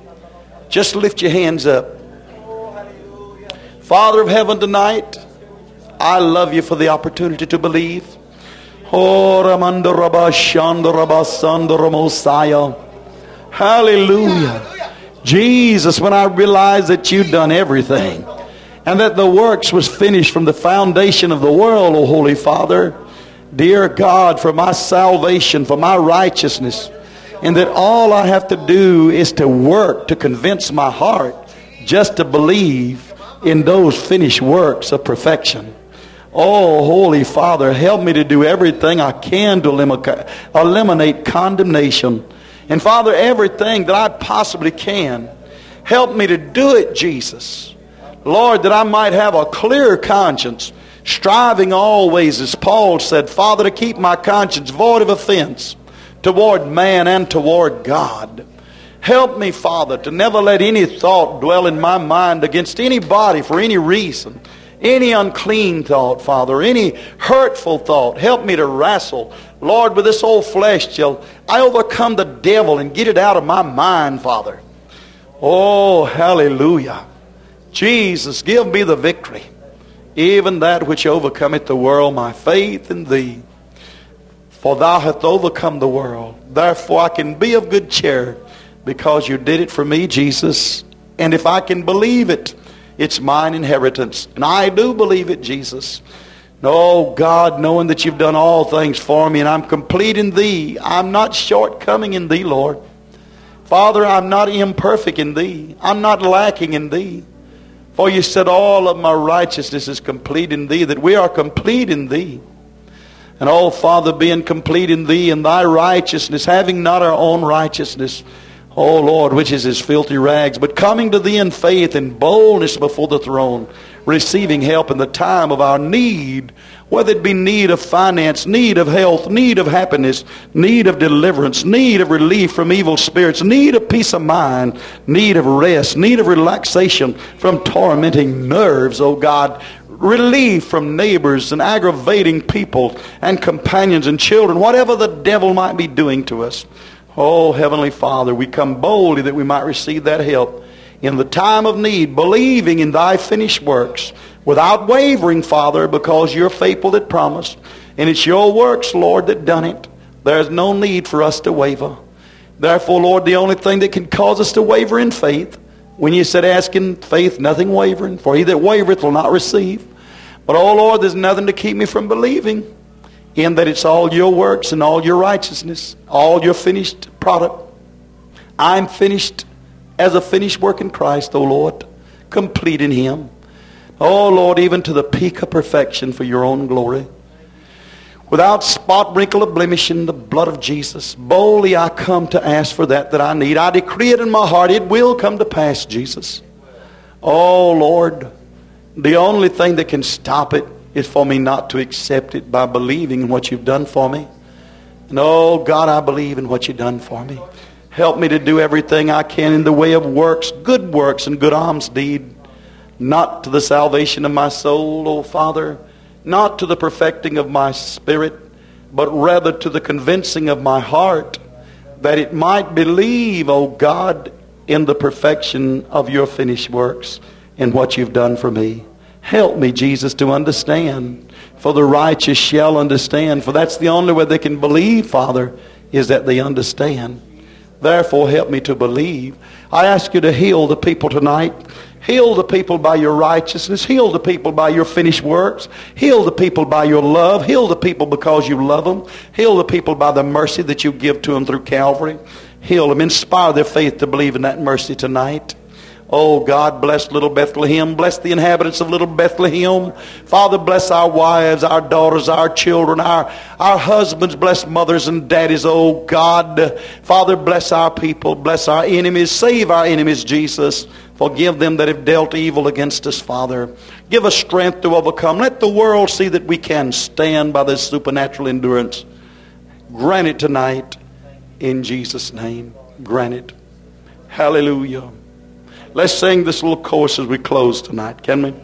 [SPEAKER 1] Just lift your hands up. Father of heaven, tonight, I love you for the opportunity to believe. Hallelujah. Jesus, when I realized that you'd done everything and that the works was finished from the foundation of the world, O Holy Father, dear God, for my salvation, for my righteousness, and that all I have to do is to work to convince my heart just to believe in those finished works of perfection. Oh, Holy Father, help me to do everything I can to eliminate condemnation. And Father, everything that I possibly can, help me to do it, Jesus. Lord, that I might have a clear conscience, striving always, as Paul said, Father, to keep my conscience void of offense toward man and toward God. Help me, Father, to never let any thought dwell in my mind against anybody for any reason. Any unclean thought, Father, any hurtful thought. Help me to wrestle, Lord, with this old flesh till I overcome the devil and get it out of my mind, Father. Oh, hallelujah. Jesus, give me the victory. Even that which overcometh the world, my faith in Thee. For Thou hast overcome the world. Therefore I can be of good cheer, because You did it for me, Jesus. And if I can believe it, it's mine inheritance. And I do believe it, Jesus. Oh, God, knowing that You've done all things for me, and I'm complete in Thee. I'm not shortcoming in Thee, Lord. Father, I'm not imperfect in Thee. I'm not lacking in Thee. For You said all of my righteousness is complete in Thee, that we are complete in Thee. And oh, Father, being complete in Thee and Thy righteousness, having not our own righteousness, oh Lord, which is as filthy rags, but coming to Thee in faith and boldness before the throne, receiving help in the time of our need, whether it be need of finance, need of health, need of happiness, need of deliverance, need of relief from evil spirits, need of peace of mind, need of rest, need of relaxation from tormenting nerves, oh God, relief from neighbors and aggravating people and companions and children, whatever the devil might be doing to us. Oh, Heavenly Father, we come boldly that we might receive that help in the time of need, believing in Thy finished works, without wavering, Father, because You're faithful that promised. And it's Your works, Lord, that done it. There's no need for us to waver. Therefore, Lord, the only thing that can cause us to waver in faith, when You said, ask in faith, nothing wavering, for he that wavereth will not receive. But, oh Lord, there's nothing to keep me from believing in that it's all Your works and all Your righteousness, all Your finished product. I'm finished as a finished work in Christ, oh Lord, complete in Him. Oh Lord, even to the peak of perfection for Your own glory. Without spot, wrinkle, or blemish in the blood of Jesus, boldly I come to ask for that that I need. I decree it in my heart. It will come to pass, Jesus. Oh Lord, the only thing that can stop it is for me not to accept it by believing in what You've done for me. And oh God, I believe in what You've done for me. Help me to do everything I can in the way of works, good works and good alms deed, not to the salvation of my soul, oh Father, not to the perfecting of my spirit, but rather to the convincing of my heart, that it might believe, oh God, in the perfection of Your finished works and what You've done for me. Help me, Jesus, to understand. For the righteous shall understand. For that's the only way they can believe, Father, is that they understand. Therefore, help me to believe. I ask You to heal the people tonight. Heal the people by Your righteousness. Heal the people by Your finished works. Heal the people by Your love. Heal the people because You love them. Heal the people by the mercy that You give to them through Calvary. Heal them. Inspire their faith to believe in that mercy tonight. Oh God, bless little Bethlehem. Bless the inhabitants of little Bethlehem. Father, bless our wives, our daughters, our children, our, our husbands. Bless mothers and daddies, oh God. Father, bless our people. Bless our enemies. Save our enemies, Jesus. Forgive them that have dealt evil against us, Father. Give us strength to overcome. Let the world see that we can stand by this supernatural endurance. Grant it tonight in Jesus' name. Grant it. Hallelujah. Let's sing this little chorus as we close tonight, can we?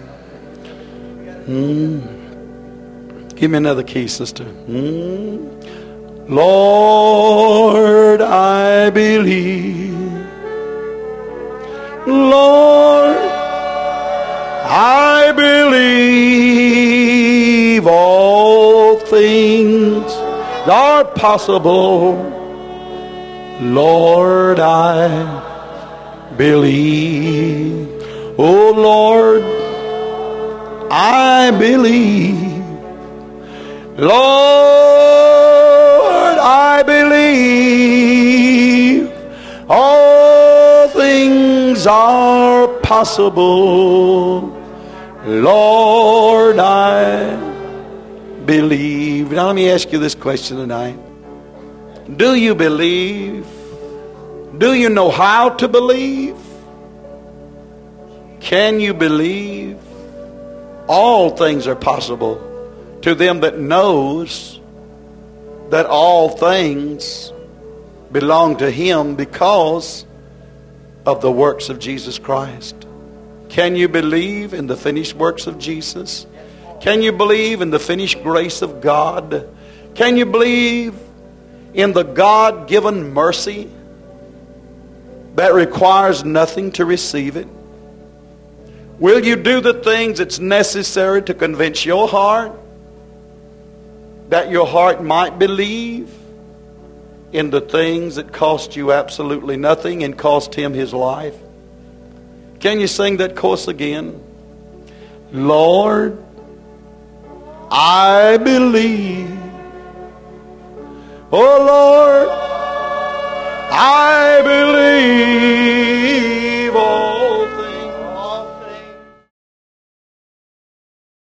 [SPEAKER 1] Mm. Give me another key, sister. Mm. Lord, I believe. Lord, I believe all things are possible. Lord, I believe. Oh Lord, I believe. Lord, I believe all things are possible. Lord, I believe. Now let me ask you this question tonight. Do you believe? Do you know how to believe? Can you believe? All things are possible to them that knows that all things belong to Him because of the works of Jesus Christ. Can you believe in the finished works of Jesus? Can you believe in the finished grace of God? Can you believe in the God-given mercy that requires nothing to receive it? Will you do the things that's necessary to convince your heart that your heart might believe in the things that cost you absolutely nothing and cost Him His life? Can you sing that chorus again? Lord, I believe. Oh Lord, I believe.